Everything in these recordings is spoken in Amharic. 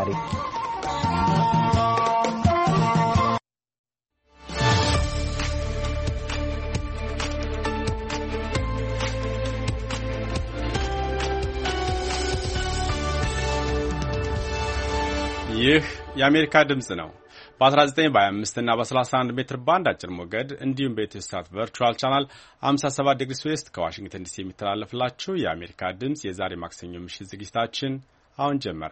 ዛሬ ይህ የአሜሪካ ድምጽ ነው። በ19 በ25 እና በ31 ሜትር ባንድ አጭር ሞገድ እንዲሁም በኢትዮሳት ቨርቹዋል ቻናል 57 ዲግሪ ዌስት ከዋሽንግተን ዲሲ የሚተላለፍላችሁ የአሜሪካ ድምጽ የዛሬ ማክሰኞ ምሽት ዝግጅታችን አሁን ጀመረ።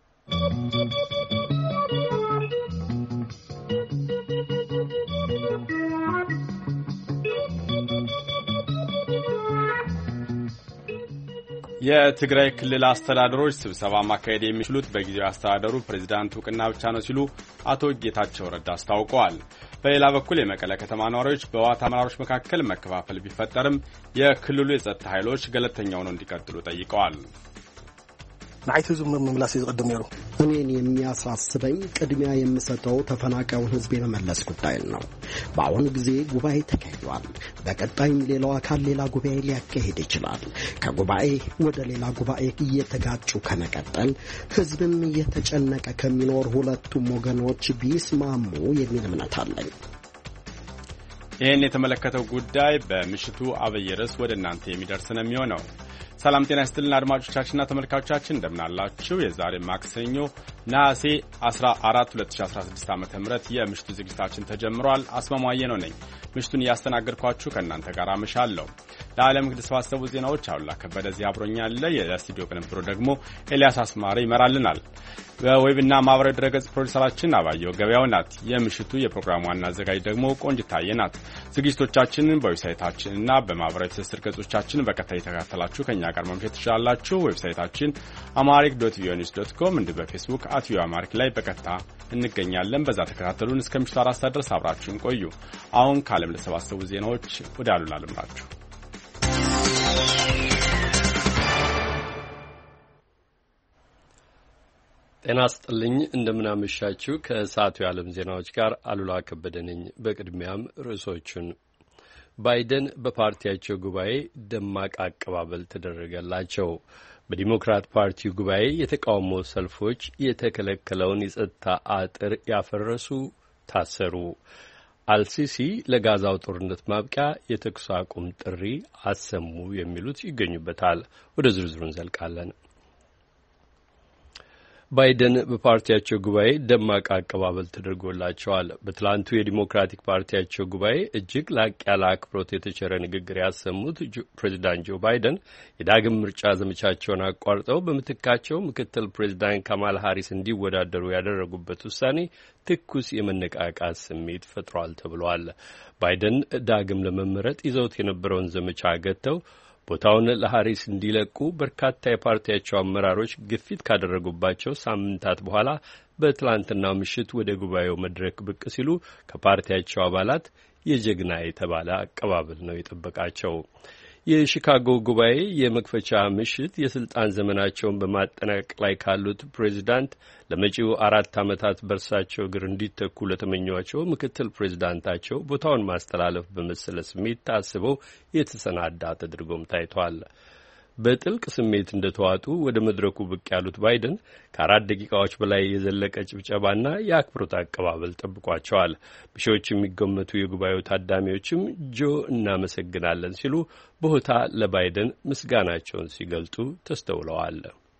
የትግራይ ክልል አስተዳደሮች ስብሰባ ማካሄድ የሚችሉት በጊዜያዊ አስተዳደሩ ፕሬዝዳንት ዕውቅና ብቻ ነው ሲሉ አቶ ጌታቸው ረዳ አስታውቀዋል። በሌላ በኩል የመቀለ ከተማ ነዋሪዎች በህወሓት አመራሮች መካከል መከፋፈል ቢፈጠርም የክልሉ የጸጥታ ኃይሎች ገለልተኛ ሆነው እንዲቀጥሉ ጠይቀዋል። ናይቱ ዝም መምላስ ይቀደም ነው። እኔን የሚያሳስበኝ ቅድሚያ የምሰጠው ተፈናቃዩን ህዝብ የመመለስ ጉዳይ ነው። በአሁኑ ጊዜ ጉባኤ ተካሂዷል። በቀጣይም ሌላው አካል ሌላ ጉባኤ ሊያካሂድ ይችላል። ከጉባኤ ወደ ሌላ ጉባኤ እየተጋጩ ከመቀጠል ህዝብም እየተጨነቀ ከሚኖር ሁለቱም ወገኖች ቢስማሙ የሚል እምነት አለኝ። ይህን የተመለከተው ጉዳይ በምሽቱ አብይ ርዕስ ወደ እናንተ የሚደርስ ነው የሚሆነው። ሰላም ጤና ይስጥልን አድማጮቻችንና ተመልካቾቻችን እንደምናላችሁ። የዛሬ ማክሰኞ ነሐሴ 14 2016 ዓ.ም የምሽቱ ዝግጅታችን ተጀምሯል። አስማማየ ነው ነኝ። ምሽቱን እያስተናገድኳችሁ ከእናንተ ጋር አመሻለሁ። ለዓለም ከተሰባሰቡ ዜናዎች አሉላ ከበደ እዚህ አብሮኛል። የስቱዲዮ ቅንብሩ ደግሞ ኤልያስ አስማረ ይመራልናል። በዌብና ማህበራዊ ድረገጽ ፕሮዲውሰራችን አባየው ገበያው ናት። የምሽቱ የፕሮግራሙ ዋና አዘጋጅ ደግሞ ቆንጅታዬ ናት። ዝግጅቶቻችንን በዌብሳይታችንና በማህበራዊ ትስስር ገጾቻችን በቀጥታ የተከታተላችሁ ከኛ ጋር ማምሸት ትችላላችሁ። ዌብሳይታችን amharic.voanews.com እንዲሁም በፌስቡክ @voaamharic ላይ በቀጥታ እንገኛለን። በዛ ተከታተሉን። እስከ ምሽቱ 4 ሰዓት ድረስ አብራችሁን ቆዩ። አሁን ከዓለም ለተሰባሰቡ ዜናዎች ወደ አሉላ ልምራችሁ። ጤና ይስጥልኝ እንደምናመሻችሁ። ከሰዓቱ የዓለም ዜናዎች ጋር አሉላ ከበደ ነኝ። በቅድሚያም ርዕሶቹን ባይደን በፓርቲያቸው ጉባኤ ደማቅ አቀባበል ተደረገላቸው። በዲሞክራት ፓርቲው ጉባኤ የተቃውሞ ሰልፎች የተከለከለውን የጸጥታ አጥር ያፈረሱ ታሰሩ። አልሲሲ ለጋዛው ጦርነት ማብቂያ የተኩስ አቁም ጥሪ አሰሙ የሚሉት ይገኙበታል። ወደ ዝርዝሩ እንዘልቃለን። ባይደን በፓርቲያቸው ጉባኤ ደማቅ አቀባበል ተደርጎላቸዋል። በትላንቱ የዲሞክራቲክ ፓርቲያቸው ጉባኤ እጅግ ላቅ ያለ አክብሮት የተቸረ ንግግር ያሰሙት ፕሬዚዳንት ጆ ባይደን የዳግም ምርጫ ዘመቻቸውን አቋርጠው በምትካቸው ምክትል ፕሬዚዳንት ካማላ ሃሪስ እንዲወዳደሩ ያደረጉበት ውሳኔ ትኩስ የመነቃቃት ስሜት ፈጥሯል ተብሏል። ባይደን ዳግም ለመመረጥ ይዘውት የነበረውን ዘመቻ ገጥተው ቦታውን ለሃሪስ እንዲለቁ በርካታ የፓርቲያቸው አመራሮች ግፊት ካደረጉባቸው ሳምንታት በኋላ በትላንትናው ምሽት ወደ ጉባኤው መድረክ ብቅ ሲሉ ከፓርቲያቸው አባላት የጀግና የተባለ አቀባበል ነው የጠበቃቸው። የሺካጎ ጉባኤ የመክፈቻ ምሽት የስልጣን ዘመናቸውን በማጠናቀቅ ላይ ካሉት ፕሬዚዳንት ለመጪው 4 ዓመታት በርሳቸው እግር እንዲተኩ ለተመኟቸው ምክትል ፕሬዚዳንታቸው ቦታውን ማስተላለፍ በመሰለ ስሜት ታስበው የተሰናዳ ተደርጎም ታይቷል። በጥልቅ ስሜት እንደተዋጡ ወደ መድረኩ ብቅ ያሉት ባይደን ከ4 ደቂቃዎች በላይ የዘለቀ ጭብጨባና የአክብሮት አቀባበል ጠብቋቸዋል። በሺዎች የሚገመቱ የጉባኤው ታዳሚዎችም ጆ እናመሰግናለን ሲሉ በሆታ ለባይደን ምስጋናቸውን ሲገልጡ ተስተውለዋል።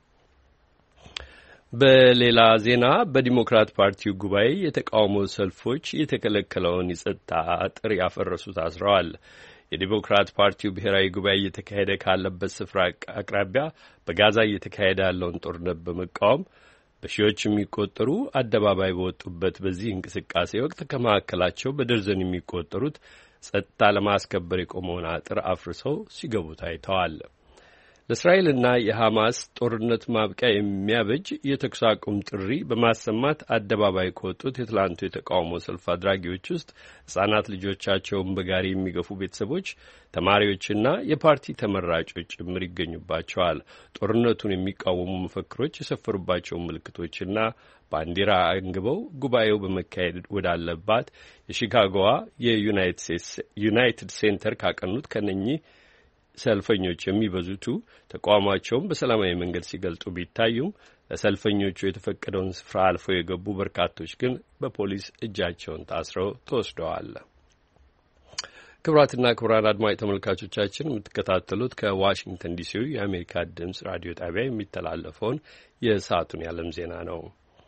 በሌላ ዜና በዲሞክራት ፓርቲው ጉባኤ የተቃውሞ ሰልፎች የተከለከለውን የጸጥታ አጥር ያፈረሱ ታስረዋል። የዲሞክራት ፓርቲው ብሔራዊ ጉባኤ እየተካሄደ ካለበት ስፍራ አቅራቢያ በጋዛ እየተካሄደ ያለውን ጦርነት በመቃወም በሺዎች የሚቆጠሩ አደባባይ በወጡበት በዚህ እንቅስቃሴ ወቅት ከመካከላቸው በደርዘን የሚቆጠሩት ጸጥታ ለማስከበር የቆመውን አጥር አፍርሰው ሲገቡ ታይተዋል። ለእስራኤልና የሐማስ ጦርነት ማብቂያ የሚያበጅ የተኩስ አቁም ጥሪ በማሰማት አደባባይ ከወጡት የትላንቱ የተቃውሞ ሰልፍ አድራጊዎች ውስጥ ሕጻናት ልጆቻቸውን በጋሪ የሚገፉ ቤተሰቦች፣ ተማሪዎችና የፓርቲ ተመራጮች ጭምር ይገኙባቸዋል። ጦርነቱን የሚቃወሙ መፈክሮች የሰፈሩባቸው ምልክቶችና ባንዲራ አንግበው ጉባኤው በመካሄድ ወዳለባት የሺካጎዋ የዩናይትድ ሴንተር ካቀኑት ከነኚህ ሰልፈኞች የሚበዙቱ ተቃውሟቸውን በሰላማዊ መንገድ ሲገልጡ ቢታዩም ለሰልፈኞቹ የተፈቀደውን ስፍራ አልፈው የገቡ በርካቶች ግን በፖሊስ እጃቸውን ታስረው ተወስደዋል። ክቡራትና ክቡራን አድማጭ ተመልካቾቻችን የምትከታተሉት ከዋሽንግተን ዲሲ የአሜሪካ ድምጽ ራዲዮ ጣቢያ የሚተላለፈውን የሰዓቱን የዓለም ዜና ነው።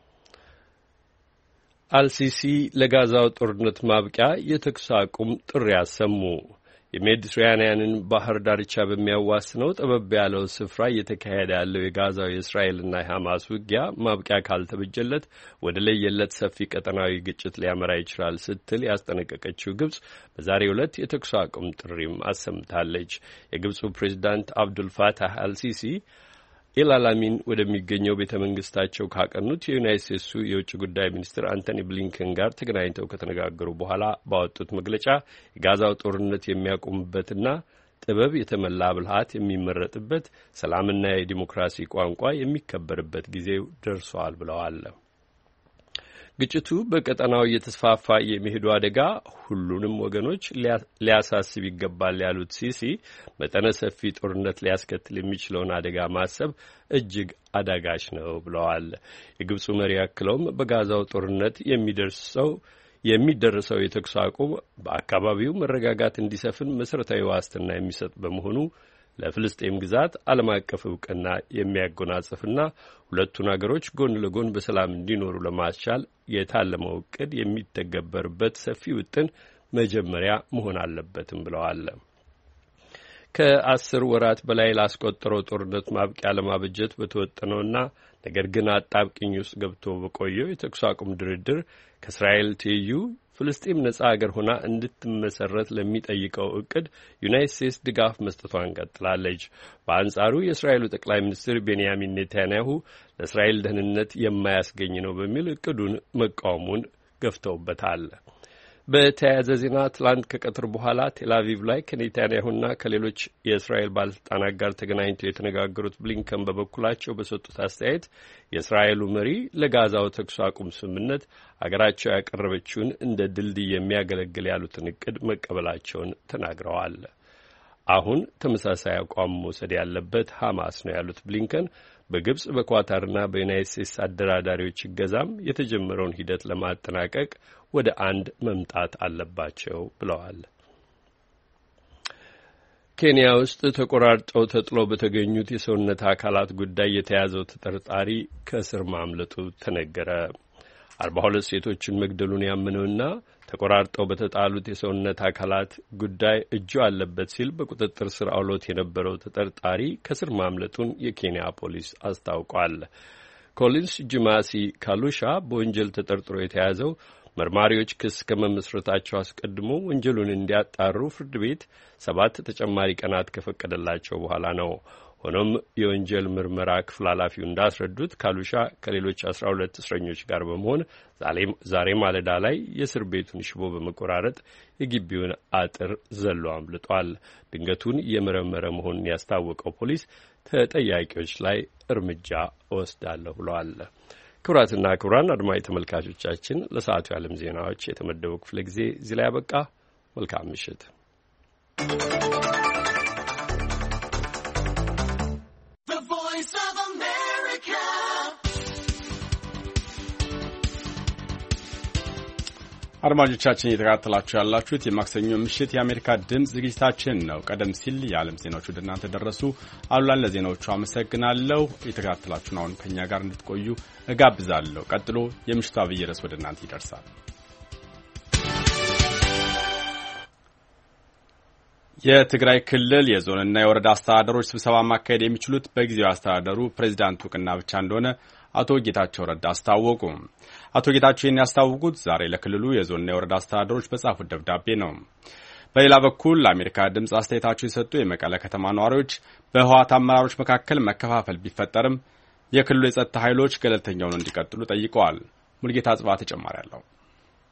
አልሲሲ ለጋዛው ጦርነት ማብቂያ የተኩስ አቁም ጥሪ አሰሙ። የሜዲትራኒያንን ባህር ዳርቻ በሚያዋስነው ጠበብ ያለው ስፍራ እየተካሄደ ያለው የጋዛው የእስራኤልና የሐማስ ውጊያ ማብቂያ ካልተበጀለት ወደ ለየለት ሰፊ ቀጠናዊ ግጭት ሊያመራ ይችላል ስትል ያስጠነቀቀችው ግብጽ በዛሬው ዕለት የተኩስ አቁም ጥሪም አሰምታለች። የግብጹ ፕሬዚዳንት አብዱልፋታህ አልሲሲ ኤልአላሚን ወደሚገኘው ቤተ መንግስታቸው ካቀኑት የዩናይትድ ስቴትሱ የውጭ ጉዳይ ሚኒስትር አንቶኒ ብሊንከን ጋር ተገናኝተው ከተነጋገሩ በኋላ ባወጡት መግለጫ የጋዛው ጦርነት የሚያቆምበትና ጥበብ የተመላ ብልሃት የሚመረጥበት ሰላምና የዲሞክራሲ ቋንቋ የሚከበርበት ጊዜው ደርሷል ብለዋል። ግጭቱ በቀጠናው እየተስፋፋ የሚሄዱ አደጋ ሁሉንም ወገኖች ሊያሳስብ ይገባል ያሉት ሲሲ መጠነ ሰፊ ጦርነት ሊያስከትል የሚችለውን አደጋ ማሰብ እጅግ አዳጋች ነው ብለዋል። የግብፁ መሪ አክለውም በጋዛው ጦርነት የሚደርሰው የተኩስ አቁም በአካባቢው መረጋጋት እንዲሰፍን መሠረታዊ ዋስትና የሚሰጥ በመሆኑ ለፍልስጤም ግዛት ዓለም አቀፍ እውቅና የሚያጎናጽፍና ሁለቱን አገሮች ጎን ለጎን በሰላም እንዲኖሩ ለማስቻል የታለመው እቅድ የሚተገበርበት ሰፊ ውጥን መጀመሪያ መሆን አለበትም ብለዋል። ከ10 ወራት በላይ ላስቆጠረው ጦርነት ማብቂያ ለማበጀት በተወጠነውና ነገር ግን አጣብቂኝ ውስጥ ገብቶ በቆየው የተኩስ አቁም ድርድር ከእስራኤል ትይዩ ፍልስጤም ነጻ አገር ሆና እንድትመሰረት ለሚጠይቀው እቅድ ዩናይትድ ስቴትስ ድጋፍ መስጠቷን ቀጥላለች። በአንጻሩ የእስራኤሉ ጠቅላይ ሚኒስትር ቤንያሚን ኔታንያሁ ለእስራኤል ደህንነት የማያስገኝ ነው በሚል እቅዱን መቃወሙን ገፍተውበታል። በተያያዘ ዜና ትላንት ከቀትር በኋላ ቴልአቪቭ ላይ ከኔታንያሁና ከሌሎች የእስራኤል ባለስልጣናት ጋር ተገናኝተው የተነጋገሩት ብሊንከን በበኩላቸው በሰጡት አስተያየት የእስራኤሉ መሪ ለጋዛው ተኩስ አቁም ስምምነት አገራቸው ያቀረበችውን እንደ ድልድይ የሚያገለግል ያሉትን እቅድ መቀበላቸውን ተናግረዋል። አሁን ተመሳሳይ አቋም መውሰድ ያለበት ሐማስ ነው ያሉት ብሊንከን በግብጽ በኳታርና በዩናይትድ ስቴትስ አደራዳሪዎች እገዛም የተጀመረውን ሂደት ለማጠናቀቅ ወደ አንድ መምጣት አለባቸው ብለዋል። ኬንያ ውስጥ ተቆራርጠው ተጥሎ በተገኙት የሰውነት አካላት ጉዳይ የተያዘው ተጠርጣሪ ከእስር ማምለጡ ተነገረ። 42 ሴቶችን መግደሉን ያመነውና ተቆራርጠው በተጣሉት የሰውነት አካላት ጉዳይ እጁ አለበት ሲል በቁጥጥር ስር አውሎት የነበረው ተጠርጣሪ ከስር ማምለጡን የኬንያ ፖሊስ አስታውቋል። ኮሊንስ ጅማሲ ካሉሻ በወንጀል ተጠርጥሮ የተያዘው መርማሪዎች ክስ ከመመስረታቸው አስቀድሞ ወንጀሉን እንዲያጣሩ ፍርድ ቤት 7 ተጨማሪ ቀናት ከፈቀደላቸው በኋላ ነው። ሆኖም የወንጀል ምርመራ ክፍል ኃላፊው እንዳስረዱት ካሉሻ ከሌሎች 12 እስረኞች ጋር በመሆን ዛሬ ማለዳ ላይ የእስር ቤቱን ሽቦ በመቆራረጥ የግቢውን አጥር ዘሎ አምልጧል። ድንገቱን የመረመረ መሆኑን ያስታወቀው ፖሊስ ተጠያቂዎች ላይ እርምጃ እወስዳለሁ ብለዋል። ክቡራትና ክቡራን አድማጭ ተመልካቾቻችን ለሰዓቱ የዓለም ዜናዎች የተመደበው ክፍለ ጊዜ እዚህ ላይ ያበቃ። መልካም ምሽት። አድማጮቻችን እየተከታተላችሁ ያላችሁት የማክሰኞ ምሽት የአሜሪካ ድምጽ ዝግጅታችን ነው። ቀደም ሲል የዓለም ዜናዎች ወደ እናንተ ደረሱ። አሉላን ለዜናዎቹ አመሰግናለሁ። እየተከታተላችሁን አሁን ከኛ ጋር እንድትቆዩ እጋብዛለሁ። ቀጥሎ የምሽቱ አብይ ርዕስ ወደ እናንተ ይደርሳል። የትግራይ ክልል የዞንና የወረዳ አስተዳደሮች ስብሰባ ማካሄድ የሚችሉት በጊዜያዊ አስተዳደሩ ፕሬዚዳንት እውቅና ብቻ እንደሆነ አቶ ጌታቸው ረዳ አስታወቁ። አቶ ጌታቸው ይህን ያስታወቁት ዛሬ ለክልሉ የዞንና የወረዳ አስተዳደሮች በጻፉት ደብዳቤ ነው። በሌላ በኩል ለአሜሪካ ድምፅ አስተያየታቸውን የሰጡ የመቀለ ከተማ ነዋሪዎች በህወሓት አመራሮች መካከል መከፋፈል ቢፈጠርም የክልሉ የጸጥታ ኃይሎች ገለልተኛ ሆነው እንዲቀጥሉ ጠይቀዋል። ሙልጌታ ጽባ ተጨማሪ አለው።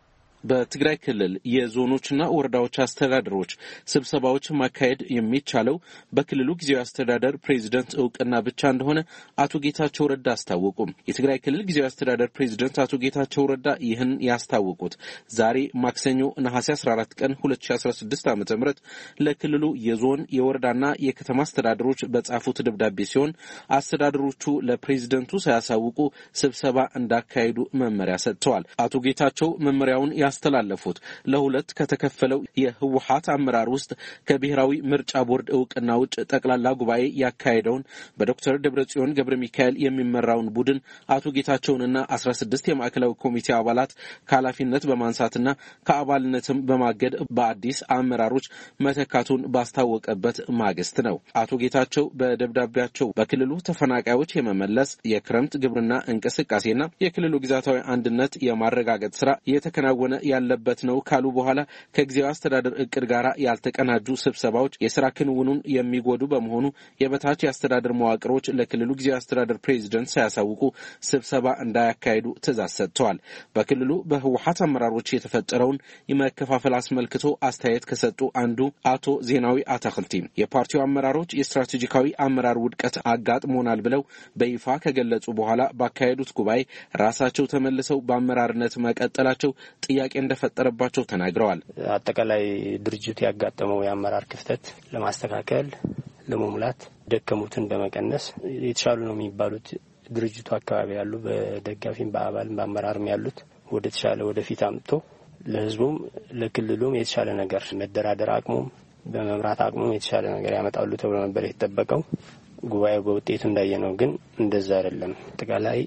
በትግራይ ክልል የዞኖችና ወረዳዎች አስተዳደሮች ስብሰባዎች ማካሄድ የሚቻለው በክልሉ ጊዜያዊ አስተዳደር ፕሬዝዳንት እውቅና ብቻ እንደሆነ አቶ ጌታቸው ረዳ አስታወቁ። የትግራይ ክልል ጊዜያዊ አስተዳደር ፕሬዝዳንት አቶ ጌታቸው ረዳ ይህን ያስታወቁት ዛሬ ማክሰኞ ነሐሴ 14 ቀን 2016 ዓ.ም ለክልሉ የዞን የወረዳና የከተማ አስተዳደሮች በጻፉት ደብዳቤ ሲሆን አስተዳደሮቹ ለፕሬዝዳንቱ ሳያሳውቁ ስብሰባ እንዳካሄዱ መመሪያ ሰጥተዋል። አቶ ጌታቸው መመሪያውን ያስተላለፉት ለሁለት ከተከፈለው የህወሓት አመራር ውስጥ ከብሔራዊ ምርጫ ቦርድ እውቅና ውጭ ጠቅላላ ጉባኤ ያካሄደውን በዶክተር ደብረጽዮን ገብረ ሚካኤል የሚመራውን ቡድን አቶ ጌታቸውንና 16 የማዕከላዊ ኮሚቴ አባላት ከኃላፊነት በማንሳትና ከአባልነትም በማገድ በአዲስ አመራሮች መተካቱን ባስታወቀበት ማግስት ነው። አቶ ጌታቸው በደብዳቤያቸው በክልሉ ተፈናቃዮች የመመለስ የክረምት ግብርና እንቅስቃሴና የክልሉ ግዛታዊ አንድነት የማረጋገጥ ስራ የተከናወነ ያለበት ነው ካሉ በኋላ ከጊዜያዊ አስተዳደር እቅድ ጋር ያልተቀናጁ ስብሰባዎች የስራ ክንውኑን የሚጎዱ በመሆኑ የበታች የአስተዳደር መዋቅሮች ለክልሉ ጊዜያዊ አስተዳደር ፕሬዝዳንት ሳያሳውቁ ስብሰባ እንዳያካሂዱ ትዕዛዝ ሰጥተዋል። በክልሉ በህወሓት አመራሮች የተፈጠረውን የመከፋፈል አስመልክቶ አስተያየት ከሰጡ አንዱ አቶ ዜናዊ አታክልቲ የፓርቲው አመራሮች የስትራቴጂካዊ አመራር ውድቀት አጋጥሞናል ብለው በይፋ ከገለጹ በኋላ ባካሄዱት ጉባኤ ራሳቸው ተመልሰው በአመራርነት መቀጠላቸው ጥያቄ እንደፈጠረባቸው ተናግረዋል። አጠቃላይ ድርጅቱ ያጋጠመው የአመራር ክፍተት ለማስተካከል ለመሙላት ደከሙትን በመቀነስ የተሻሉ ነው የሚባሉት ድርጅቱ አካባቢ ያሉ በደጋፊም በአባልም በአመራርም ያሉት ወደ ተሻለ ወደፊት አምጥቶ ለህዝቡም ለክልሉም የተሻለ ነገር መደራደር አቅሙም በመምራት አቅሙም የተሻለ ነገር ያመጣሉ ተብሎ ነበር የተጠበቀው። ጉባኤው በውጤቱ እንዳየነው ግን እንደዛ አይደለም። አጠቃላይ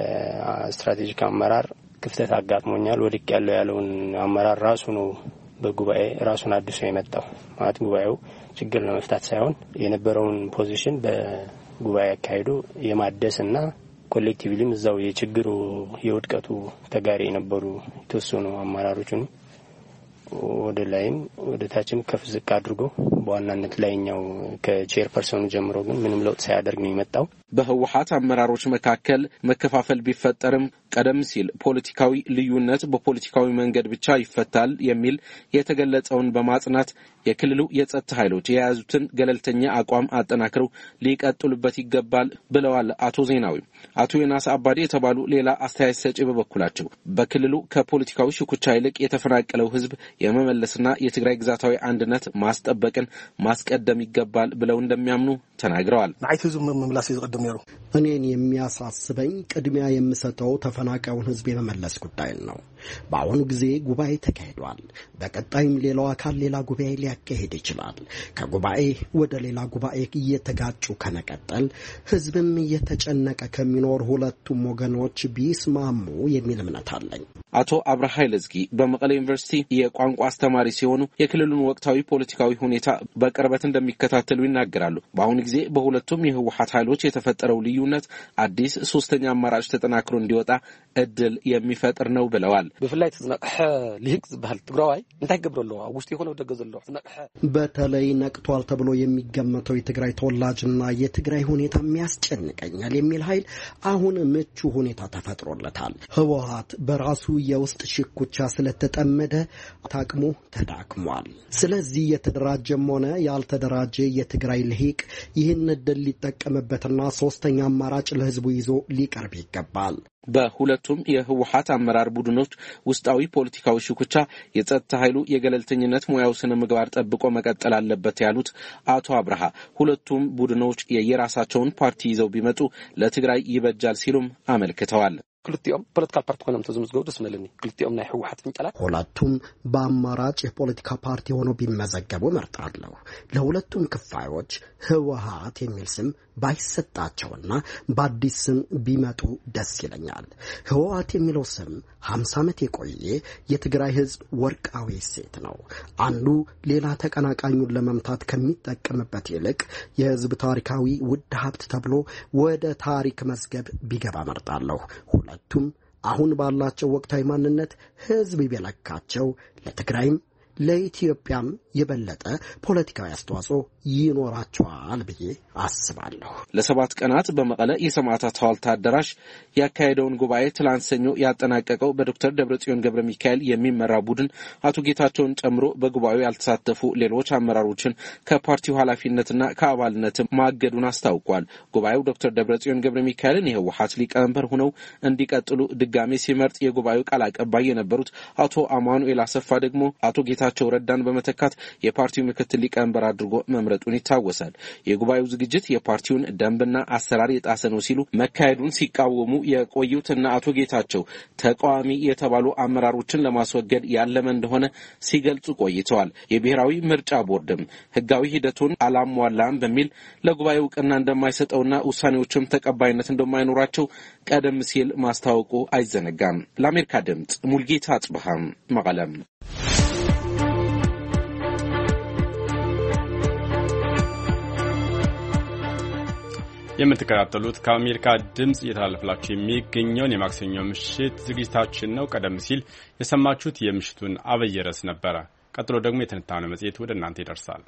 በስትራቴጂክ አመራር ክፍተት አጋጥሞኛል ወድቅ ያለውን አመራር ራሱ ነው በጉባኤ ራሱን አድሶ የመጣው ማለት ጉባኤው ችግር ለመፍታት ሳይሆን የነበረውን ፖዚሽን በጉባኤ አካሄዱ የማደስና ኮሌክቲቭሊም እዛው የችግሩ የውድቀቱ ተጋሪ የነበሩ የተወሰኑ አመራሮችን ወደ ላይም ወደ ታችም ከፍ ዝቅ አድርጎ በዋናነት ላይኛው ከቼርፐርሰኑ ጀምሮ ግን ምንም ለውጥ ሳያደርግ ነው የመጣው። በህወሓት አመራሮች መካከል መከፋፈል ቢፈጠርም ቀደም ሲል ፖለቲካዊ ልዩነት በፖለቲካዊ መንገድ ብቻ ይፈታል የሚል የተገለጸውን በማጽናት የክልሉ የጸጥታ ኃይሎች የያዙትን ገለልተኛ አቋም አጠናክረው ሊቀጥሉበት ይገባል ብለዋል አቶ ዜናዊ። አቶ ዮናስ አባዲ የተባሉ ሌላ አስተያየት ሰጪ በበኩላቸው በክልሉ ከፖለቲካዊ ሽኩቻ ይልቅ የተፈናቀለው ህዝብ የመመለስና የትግራይ ግዛታዊ አንድነት ማስጠበቅን ማስቀደም ይገባል ብለው እንደሚያምኑ ተናግረዋል። ናይት ህዝብ መምላስ ይቀደም ነው። እኔን የሚያሳስበኝ ቅድሚያ የምሰጠው ተፈናቃዩን ህዝብ የመመለስ ጉዳይ ነው። በአሁኑ ጊዜ ጉባኤ ተካሂዷል። በቀጣይም ሌላው አካል ሌላ ጉባኤ ሊያካሂድ ይችላል። ከጉባኤ ወደ ሌላ ጉባኤ እየተጋጩ ከመቀጠል ህዝብም እየተጨነቀ ከሚኖር ሁለቱም ወገኖች ቢስማሙ የሚል እምነት አለኝ። አቶ አብርሃ ኃይለዝጊ በመቀሌ ዩኒቨርሲቲ የቋንቋ አስተማሪ ሲሆኑ የክልሉን ወቅታዊ ፖለቲካዊ ሁኔታ በቅርበት እንደሚከታተሉ ይናገራሉ። በአሁኑ ጊዜ በሁለቱም የህወሓት ኃይሎች የተፈጠረው ልዩነት አዲስ ሶስተኛ አማራጭ ተጠናክሮ እንዲወጣ እድል የሚፈጥር ነው ብለዋል። በፍላይ ተዝናቀሐ ሊቅ ዝባል ትግራዋይ እንታይ ገብረሎ አውስጥ የሆነው ደገዘሎ ተዝናቀሐ በተለይ ነቅቷል ተብሎ የሚገመተው የትግራይ ተወላጅና የትግራይ ሁኔታ የሚያስጨንቀኛል የሚል ኃይል አሁን ምቹ ሁኔታ ተፈጥሮለታል። ህወሓት በራሱ የውስጥ ሽኩቻ ስለተጠመደ ታቅሙ ተዳክሟል። ስለዚህ የተደራጀም ሆነ ያልተደራጀ የትግራይ ልሂቅ ይህን እድል ሊጠቀምበትና ሶስተኛ አማራጭ ለህዝቡ ይዞ ሊቀርብ ይገባል። በሁለቱም የህወሓት አመራር ቡድኖች ውስጣዊ ፖለቲካዊ ሽኩቻ የጸጥታ ኃይሉ የገለልተኝነት ሙያው ስነ ምግባር ጠብቆ መቀጠል አለበት ያሉት አቶ አብርሃ ሁለቱም ቡድኖች የየራሳቸውን ፓርቲ ይዘው ቢመጡ ለትግራይ ይበጃል ሲሉም አመልክተዋል። ክልቲኦም ፖለቲካል ፓርቲ ሆነም ተዝምዝገው ደስ መለኒ ክልቲኦም ናይ ህወሓት ፍንጨላ ሁለቱም በአማራጭ የፖለቲካ ፓርቲ ሆኖ ቢመዘገቡ መርጣለሁ። ለሁለቱም ክፋዮች ህወሓት የሚል ስም ባይሰጣቸውና በአዲስ ስም ቢመጡ ደስ ይለኛል። ህወሓት የሚለው ስም 50 ዓመት የቆየ የትግራይ ህዝብ ወርቃዊ ሴት ነው። አንዱ ሌላ ተቀናቃኙን ለመምታት ከሚጠቀምበት ይልቅ የህዝብ ታሪካዊ ውድ ሀብት ተብሎ ወደ ታሪክ መዝገብ ቢገባ መርጣለሁ። ሁለቱም አሁን ባላቸው ወቅታዊ ማንነት ህዝብ ቢለካቸው ለትግራይም ለኢትዮጵያም የበለጠ ፖለቲካዊ አስተዋጽኦ ይኖራቸዋል ብዬ አስባለሁ። ለ7 ቀናት በመቀለ የሰማዕታት ሐውልት አዳራሽ ያካሄደውን ጉባኤ ትላንት ሰኞ ያጠናቀቀው በዶክተር ደብረጽዮን ገብረ ሚካኤል የሚመራ ቡድን አቶ ጌታቸውን ጨምሮ በጉባኤው ያልተሳተፉ ሌሎች አመራሮችን ከፓርቲው ኃላፊነትና ከአባልነት ማገዱን አስታውቋል። ጉባኤው ዶክተር ደብረጽዮን ገብረ ሚካኤልን የህወሓት ሊቀመንበር ሆነው እንዲቀጥሉ ድጋሜ ሲመርጥ የጉባኤው ቃል አቀባይ የነበሩት አቶ አማኑኤል አሰፋ ደግሞ አቶ ጌታቸው ረዳን በመተካት የፓርቲው ምክትል ሊቀመንበር አድርጎ መምረጡን ይታወሳል። የጉባኤው ዝግጅት የፓርቲውን ደንብና አሰራር የጣሰ ነው ሲሉ መካሄዱን ሲቃወሙ የቆዩትና አቶ ጌታቸው ተቃዋሚ የተባሉ አመራሮችን ለማስወገድ ያለመ እንደሆነ ሲገልጹ ቆይተዋል። የብሔራዊ ምርጫ ቦርድም ህጋዊ ሂደቱን አላሟላም በሚል ለጉባኤው እውቅና እንደማይሰጠውና ውሳኔዎችም ተቀባይነት እንደማይኖራቸው ቀደም ሲል ማስታወቁ አይዘነጋም። ለአሜሪካ ድምጽ ሙልጌታ አጽብሃም መቀለም። የምትከታተሉት ከአሜሪካ ድምጽ እየተላለፈላችሁ የሚገኘውን የማክሰኞ ምሽት ዝግጅታችን ነው። ቀደም ሲል የሰማችሁት የምሽቱን አብይ ርዕስ ነበረ። ቀጥሎ ደግሞ የትንታኔው መጽሔት ወደ እናንተ ይደርሳል።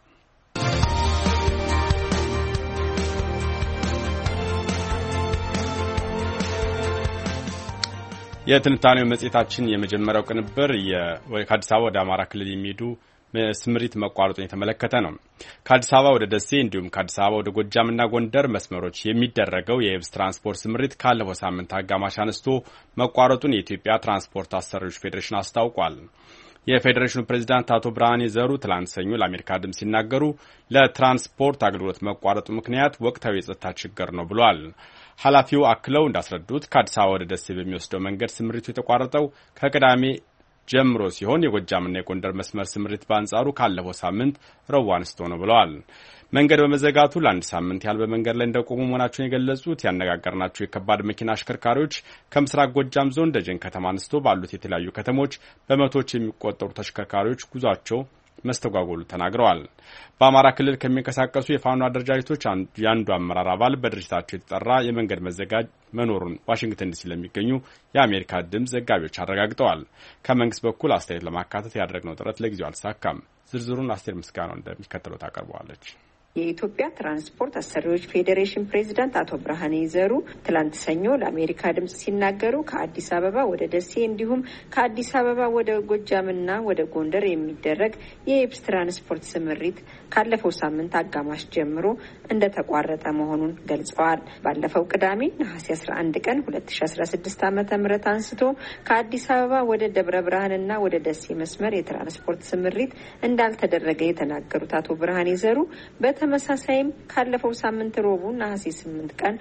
የትንታኔው መጽሔታችን የመጀመሪያው ቅንብር ከአዲስ አበባ ወደ አማራ ክልል የሚሄዱ ስምሪት መቋረጡን የተመለከተ ነው። ከአዲስ አበባ ወደ ደሴ እንዲሁም ከአዲስ አበባ ወደ ጎጃምና ጎንደር መስመሮች የሚደረገው የየብስ ትራንስፖርት ስምሪት ካለፈው ሳምንት አጋማሽ አንስቶ መቋረጡን የኢትዮጵያ ትራንስፖርት አሰሪዎች ፌዴሬሽን አስታውቋል። የፌዴሬሽኑ ፕሬዝዳንት አቶ ብርሃኔ ዘሩ ትላንት ሰኞ ለአሜሪካ ድምፅ ሲናገሩ ለትራንስፖርት አገልግሎት መቋረጡ ምክንያት ወቅታዊ የጸጥታ ችግር ነው ብሏል። ኃላፊው አክለው እንዳስረዱት ከአዲስ አበባ ወደ ደሴ በሚወስደው መንገድ ስምሪቱ የተቋረጠው ከቅዳሜ ጀምሮ ሲሆን የጎጃምና የጎንደር መስመር ስምሪት በአንጻሩ ካለፈው ሳምንት ረቡዕ አንስቶ ነው ብለዋል። መንገድ በመዘጋቱ ለአንድ ሳምንት ያህል በመንገድ ላይ እንደቆሙ መሆናቸውን የገለጹት ያነጋገርናቸው የከባድ መኪና አሽከርካሪዎች ከምስራቅ ጎጃም ዞን ደጀን ከተማ አንስቶ ባሉት የተለያዩ ከተሞች በመቶዎች የሚቆጠሩ ተሽከርካሪዎች ጉዟቸው መስተጓጎሉ ተናግረዋል። በአማራ ክልል ከሚንቀሳቀሱ የፋኖ አደረጃጀቶች የአንዱ አመራር አባል በድርጅታቸው የተጠራ የመንገድ መዘጋት መኖሩን ዋሽንግተን ዲሲ ለሚገኙ የአሜሪካ ድምፅ ዘጋቢዎች አረጋግጠዋል። ከመንግስት በኩል አስተያየት ለማካተት ያደረግነው ጥረት ለጊዜው አልተሳካም። ዝርዝሩን አስቴር ምስጋናው እንደሚከተለው ታቀርበዋለች። የኢትዮጵያ ትራንስፖርት አሰሪዎች ፌዴሬሽን ፕሬዝዳንት አቶ ብርሃኔ ዘሩ ትላንት ሰኞ ለአሜሪካ ድምጽ ሲናገሩ ከአዲስ አበባ ወደ ደሴ እንዲሁም ከአዲስ አበባ ወደ ጎጃምና ወደ ጎንደር የሚደረግ የየብስ ትራንስፖርት ስምሪት ካለፈው ሳምንት አጋማሽ ጀምሮ እንደተቋረጠ መሆኑን ገልጸዋል። ባለፈው ቅዳሜ ነሐሴ 11 ቀን 2016 ዓ.ም አንስቶ ከአዲስ አበባ ወደ ደብረ ብርሃንና ወደ ደሴ መስመር የትራንስፖርት ስምሪት እንዳልተደረገ የተናገሩት አቶ ብርሃኔ ዘሩ በተመሳሳይም ካለፈው ሳምንት ረቡዕ ነሐሴ 8 ቀን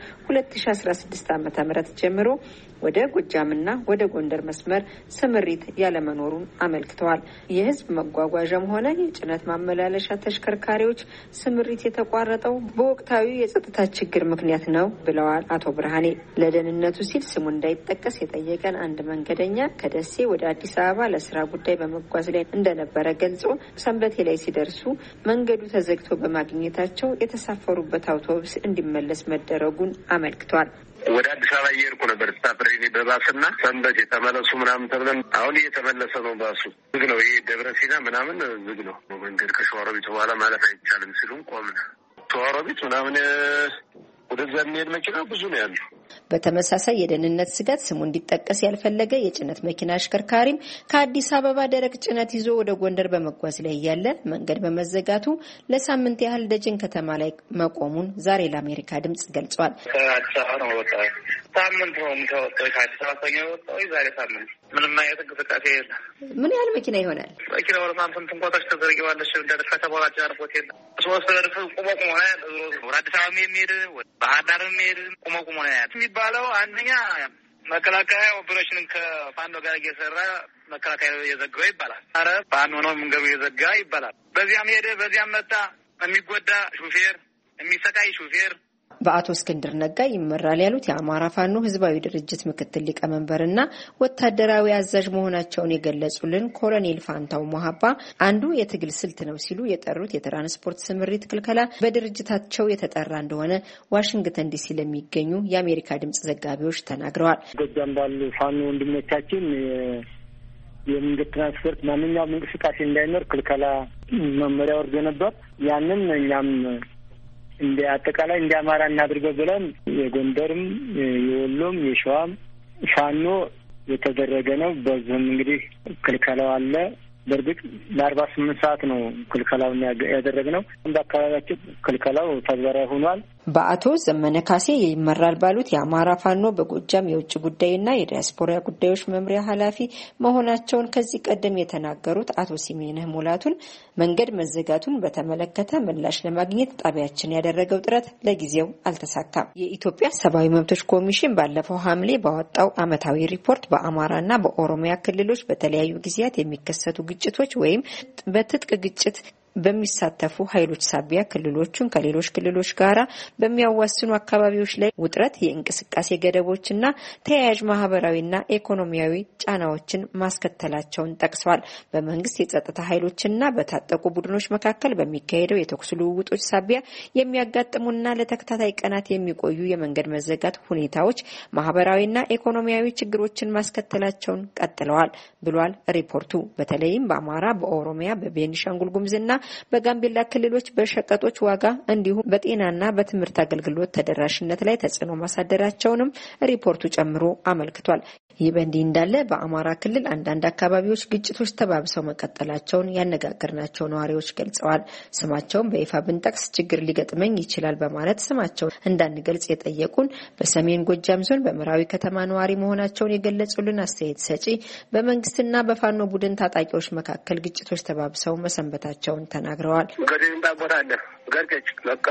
2016 ዓ.ም ጀምሮ ወደ ጎጃምና ወደ ጎንደር መስመር ስምሪት ያለመኖሩን አመልክተዋል። የህዝብ መጓጓዣም ሆነ የጭነት ማመላለሻ ተሽከርካሪዎች ስምሪት የተቋረጠው በወቅታዊ የጸጥታ ችግር ምክንያት ነው ብለዋል አቶ ብርሃኔ። ለደህንነቱ ሲል ስሙ እንዳይጠቀስ የጠየቀን አንድ መንገደኛ ከደሴ ወደ አዲስ አበባ ለስራ ጉዳይ በመጓዝ ላይ እንደነበረ ገልጾ ሰንበቴ ላይ ሲደርሱ መንገዱ ተዘግቶ በማግኘታቸው የተሳፈሩበት አውቶቡስ እንዲመለስ መደረጉን አመልክቷል። ወደ አዲስ አበባ እየሄድኩ ነበር ስታፍሬኒ በባስና ሰንበት የተመለሱ ምናምን ተብለን አሁን እየተመለሰ ነው። ባሱ ዝግ ነው። ይሄ ደብረ ሲና ምናምን ዝግ ነው። መንገድ ከሸዋሮቢት በኋላ ማለት አይቻልም ሲሉም ቆምን። ሸዋሮቢት ምናምን ወደዛ የሚሄድ መኪና ብዙ ነው ያለው። በተመሳሳይ የደህንነት ስጋት ስሙ እንዲጠቀስ ያልፈለገ የጭነት መኪና አሽከርካሪም ከአዲስ አበባ ደረቅ ጭነት ይዞ ወደ ጎንደር በመጓዝ ላይ ያለ መንገድ በመዘጋቱ ለሳምንት ያህል ደጀን ከተማ ላይ መቆሙን ዛሬ ለአሜሪካ ድምጽ ገልጿል። ከአዲስ አበባ ነው ወጣ ሳምንት ነው የምትወጣው። ከአዲስ አበባ ሰኞ ወጣው ዛሬ ሳምንት ምንም አይነት እንቅስቃሴ የለም። ምን ያህል መኪና ይሆናል? መኪና ወደ ሳምንት እንኳን ተዘርጊዋለሽ እንደተፈተ በኋላ ጫርቦት የለም። ሶስት ረድፍ ቁሞ ቁሞ ወደ አዲስ አበባ የሚሄድ ባህር ዳር የሚሄድ ቁሞ ቁሞ ነው የሚባለው። አንደኛ መከላከያ ኦፕሬሽንን ከፋኖ ጋር እየሰራ መከላከያ የዘጋው ይባላል። አረ ፋኖ ነው መንገዱ የዘጋ ይባላል። በዚያም ሄደ በዚያም መጣ። የሚጎዳ ሹፌር፣ የሚሰቃይ ሹፌር በአቶ እስክንድር ነጋ ይመራል ያሉት የአማራ ፋኖ ህዝባዊ ድርጅት ምክትል ሊቀመንበርና ወታደራዊ አዛዥ መሆናቸውን የገለጹልን ኮሎኔል ፋንታው ሞሀባ አንዱ የትግል ስልት ነው ሲሉ የጠሩት የትራንስፖርት ስምሪት ክልከላ በድርጅታቸው የተጠራ እንደሆነ ዋሽንግተን ዲሲ ለሚገኙ የአሜሪካ ድምጽ ዘጋቢዎች ተናግረዋል። ጎጃም ባሉ ፋኖ ወንድሞቻችን የመንገድ ትራንስፖርት ማንኛውም እንቅስቃሴ እንዳይኖር ክልከላ መመሪያ ወርዶ ነበር። ያንን እኛም እንደ አጠቃላይ እንደ አማራ እናድርገው ብለን የጎንደርም የወሎም የሸዋም ፋኖ የተደረገ ነው። በዚህም እንግዲህ ክልከላው አለ። በእርግጥ ለ48 ሰዓት ነው ክልከላውን ያደረግነው። በአካባቢያችን ክልከላው ተግባራዊ ሆኗል። በአቶ ዘመነ ካሴ ይመራል ባሉት የአማራ ፋኖ በጎጃም የውጭ ጉዳይና የዲያስፖራ ጉዳዮች መምሪያ ኃላፊ መሆናቸውን ከዚህ ቀደም የተናገሩት አቶ ሲሜነህ ሙላቱን መንገድ መዘጋቱን በተመለከተ ምላሽ ለማግኘት ጣቢያችን ያደረገው ጥረት ለጊዜው አልተሳካም። የኢትዮጵያ ሰብአዊ መብቶች ኮሚሽን ባለፈው ሐምሌ ባወጣው ዓመታዊ ሪፖርት በአማራና በኦሮሚያ ክልሎች በተለያዩ ጊዜያት የሚከሰቱ ግጭቶች ወይም በትጥቅ ግጭት በሚሳተፉ ኃይሎች ሳቢያ ክልሎቹን ከሌሎች ክልሎች ጋር በሚያዋስኑ አካባቢዎች ላይ ውጥረት፣ የእንቅስቃሴ ገደቦችና ተያያዥ ማህበራዊና ኢኮኖሚያዊ ጫናዎችን ማስከተላቸውን ጠቅሰዋል። በመንግስት የጸጥታ ኃይሎችና በታጠቁ ቡድኖች መካከል በሚካሄደው የተኩስ ልውውጦች ሳቢያ የሚያጋጥሙና ለተከታታይ ቀናት የሚቆዩ የመንገድ መዘጋት ሁኔታዎች ማህበራዊና ኢኮኖሚያዊ ችግሮችን ማስከተላቸውን ቀጥለዋል ብሏል ሪፖርቱ። በተለይም በአማራ፣ በኦሮሚያ፣ በቤኒሻንጉል ጉሙዝና በጋምቤላ ክልሎች በሸቀጦች ዋጋ እንዲሁም በጤናና በትምህርት አገልግሎት ተደራሽነት ላይ ተጽዕኖ ማሳደራቸውንም ሪፖርቱ ጨምሮ አመልክቷል። ይህ በእንዲህ እንዳለ በአማራ ክልል አንዳንድ አካባቢዎች ግጭቶች ተባብሰው መቀጠላቸውን ያነጋገርናቸው ነዋሪዎች ገልጸዋል። ስማቸውን በይፋ ብንጠቅስ ችግር ሊገጥመኝ ይችላል በማለት ስማቸውን እንዳንገልጽ የጠየቁን በሰሜን ጎጃም ዞን በምዕራዊ ከተማ ነዋሪ መሆናቸውን የገለጹልን አስተያየት ሰጪ በመንግስትና በፋኖ ቡድን ታጣቂዎች መካከል ግጭቶች ተባብሰው መሰንበታቸውን ተናግረዋል። ገደኝ ባቦታ አለ ገርጨጭ በቃ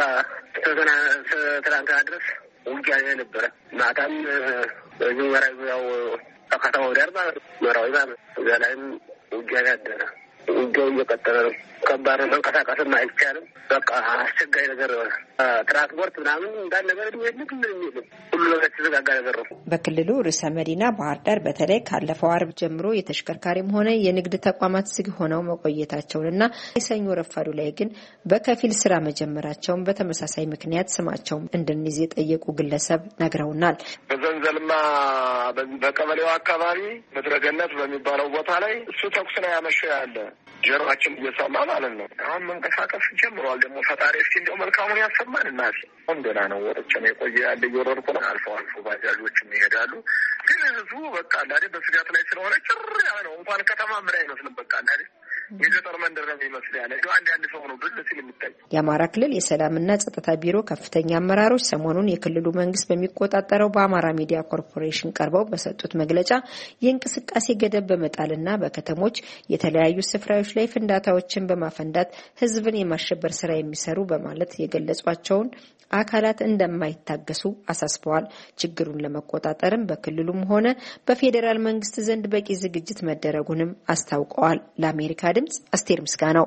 ትናንትና ድረስ ውጊያ ነበረ። ማታም በዚህ ያው ተከታው ዳር መራዊ እዛ ላይም ውጊያ ያደረ ውጊያው እየቀጠለ ነው። ከባድ ነው። መንቀሳቀስም አይቻልም። በቃ አስቸጋሪ ነገር ትራንስፖርት ምናምን እንዳለ ነገር ሁሉ ነገር ተዘጋጋ ነገር ነው። በክልሉ ርዕሰ መዲና ባህር ዳር በተለይ ካለፈው አርብ ጀምሮ የተሽከርካሪም ሆነ የንግድ ተቋማት ዝግ ሆነው መቆየታቸውንና የሰኞ ረፋዱ ላይ ግን በከፊል ስራ መጀመራቸውን በተመሳሳይ ምክንያት ስማቸውን እንድንይዝ የጠየቁ ግለሰብ ነግረውናል። በዘንዘልማ በቀበሌው አካባቢ ምድረገነት በሚባለው ቦታ ላይ እሱ ተኩስ ነው ያመሸው ያለ ጀርባችን እየሰማ ማለት ነው። አሁን መንቀሳቀስ ጀምሯል። ደግሞ ፈጣሪ እስኪ እንደው መልካሙን ያሰማን። እናት እንደና ነው ወጥቼ ነው የቆየ ያለ እየወረድኩ ነው። አልፎ አልፎ ባጃጆችም ይሄዳሉ። ግን ህዝቡ በቃ እንዳለ በስጋት ላይ ስለሆነ ጭር ያ ነው። እንኳን ከተማ ምን አይመስልም። በቃ እንዳለ የገጠር መንደር ነው ይመስላል። አንድ ሰው ነው ብለ ሲል የሚታይ የአማራ ክልል የሰላምና ጸጥታ ቢሮ ከፍተኛ አመራሮች ሰሞኑን የክልሉ መንግስት በሚቆጣጠረው በአማራ ሚዲያ ኮርፖሬሽን ቀርበው በሰጡት መግለጫ የእንቅስቃሴ ገደብ በመጣልና በከተሞች የተለያዩ ስፍራዎች ላይ ፍንዳታዎችን በማፈንዳት ህዝብን የማሸበር ስራ የሚሰሩ በማለት የገለጿቸውን አካላት እንደማይታገሱ አሳስበዋል። ችግሩን ለመቆጣጠርም በክልሉም ሆነ በፌዴራል መንግስት ዘንድ በቂ ዝግጅት መደረጉንም አስታውቀዋል። ለአሜሪካ ድምጽ አስቴር ምስጋናው።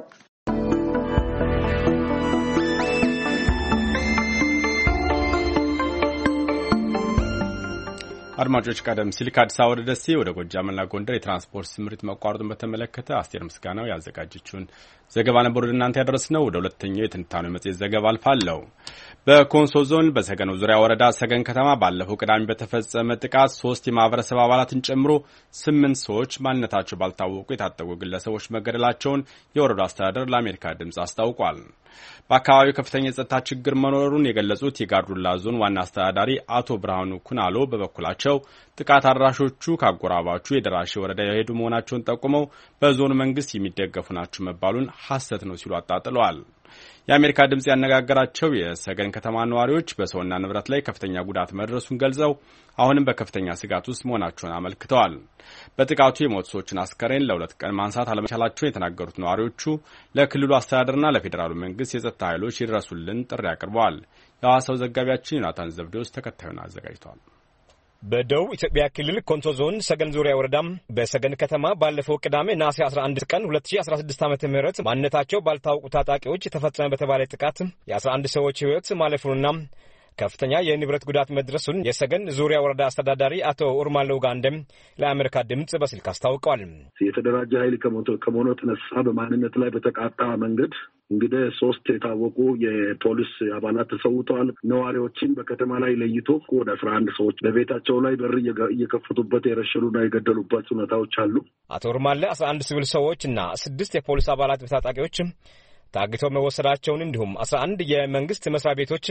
አድማጮች ቀደም ሲል ከአዲስ አበባ ወደ ደሴ ወደ ጎጃምና ጎንደር የትራንስፖርት ስምሪት መቋረጡን በተመለከተ አስቴር ምስጋናው ያዘጋጀችውን ዘገባ ነበር ወደ እናንተ ያደረስነው። ወደ ሁለተኛው የትንታኔው መጽሔት ዘገባ አልፋለሁ። በኮንሶ ዞን በሰገን ዙሪያ ወረዳ ሰገን ከተማ ባለፈው ቅዳሜ በተፈጸመ ጥቃት 3 የማህበረሰብ አባላትን ጨምሮ 8 ሰዎች ማንነታቸው ባልታወቁ የታጠቁ ግለሰቦች መገደላቸውን የወረዳው አስተዳደር ለአሜሪካ ድምጽ አስታውቋል። በአካባቢው ከፍተኛ የጸጥታ ችግር መኖሩን የገለጹት የጋርዱላ ዞን ዋና አስተዳዳሪ አቶ ብርሃኑ ኩናሎ በበኩላቸው ጥቃት አድራሾቹ ካጎራባቹ የደራሼ ወረዳ የሄዱ መሆናቸውን ጠቁመው በዞኑ መንግስት የሚደገፉ ናቸው መባሉን ሐሰት ነው ሲሉ አጣጥለዋል። የአሜሪካ ድምጽ ያነጋገራቸው የሰገን ከተማ ነዋሪዎች በሰውና ንብረት ላይ ከፍተኛ ጉዳት መድረሱን ገልጸው አሁንም በከፍተኛ ስጋት ውስጥ መሆናቸውን አመልክተዋል። በጥቃቱ የሞቱ ሰዎችን አስከሬን ለ2 ቀን ማንሳት አለመቻላቸውን የተናገሩት ነዋሪዎቹ ለክልሉ አስተዳደርና ለፌዴራሉ መንግስት የጸጥታ ኃይሎች ይድረሱልን ጥሪ አቅርበዋል። የሐዋሳው ዘጋቢያችን ዮናታን ዘብዴዎስ ተከታዩን አዘጋጅቷል። በደቡብ ኢትዮጵያ ክልል ኮንሶ ዞን ሰገን ዙሪያ ወረዳም በሰገን ከተማ ባለፈው ቅዳሜ ነሐሴ 11 ቀን 2016 ዓ.ም ማንነታቸው ባልታወቁ ታጣቂዎች ተፈጸመ በተባለ ጥቃት የ11 ሰዎች ሕይወት ማለፉንና ከፍተኛ የንብረት ጉዳት መድረሱን የሰገን ዙሪያ ወረዳ አስተዳዳሪ አቶ ኡርማን ሎጋንደም ለአሜሪካ ድምጽ በስልክ አስታውቀዋል። የተደራጀ ኃይል ከመሆኑ የተነሳ በማንነት ላይ በተቃጣ መንገድ እንግዲህ 3 የታወቁ የፖሊስ አባላት ተሰውተዋል። ነዋሪዎችን በከተማ ላይ ለይቶ ወደ 11 ሰዎች በቤታቸው ላይ በር እየከፈቱበት የረሸኑና የገደሉበት ሁኔታዎች አሉ። አቶ ኡርማን 11 ሲቪል ሰዎችና 6 የፖሊስ አባላት በታጣቂዎች ታግተው መወሰዳቸውን እንዲሁም 11 የመንግስት መስሪያ ቤቶች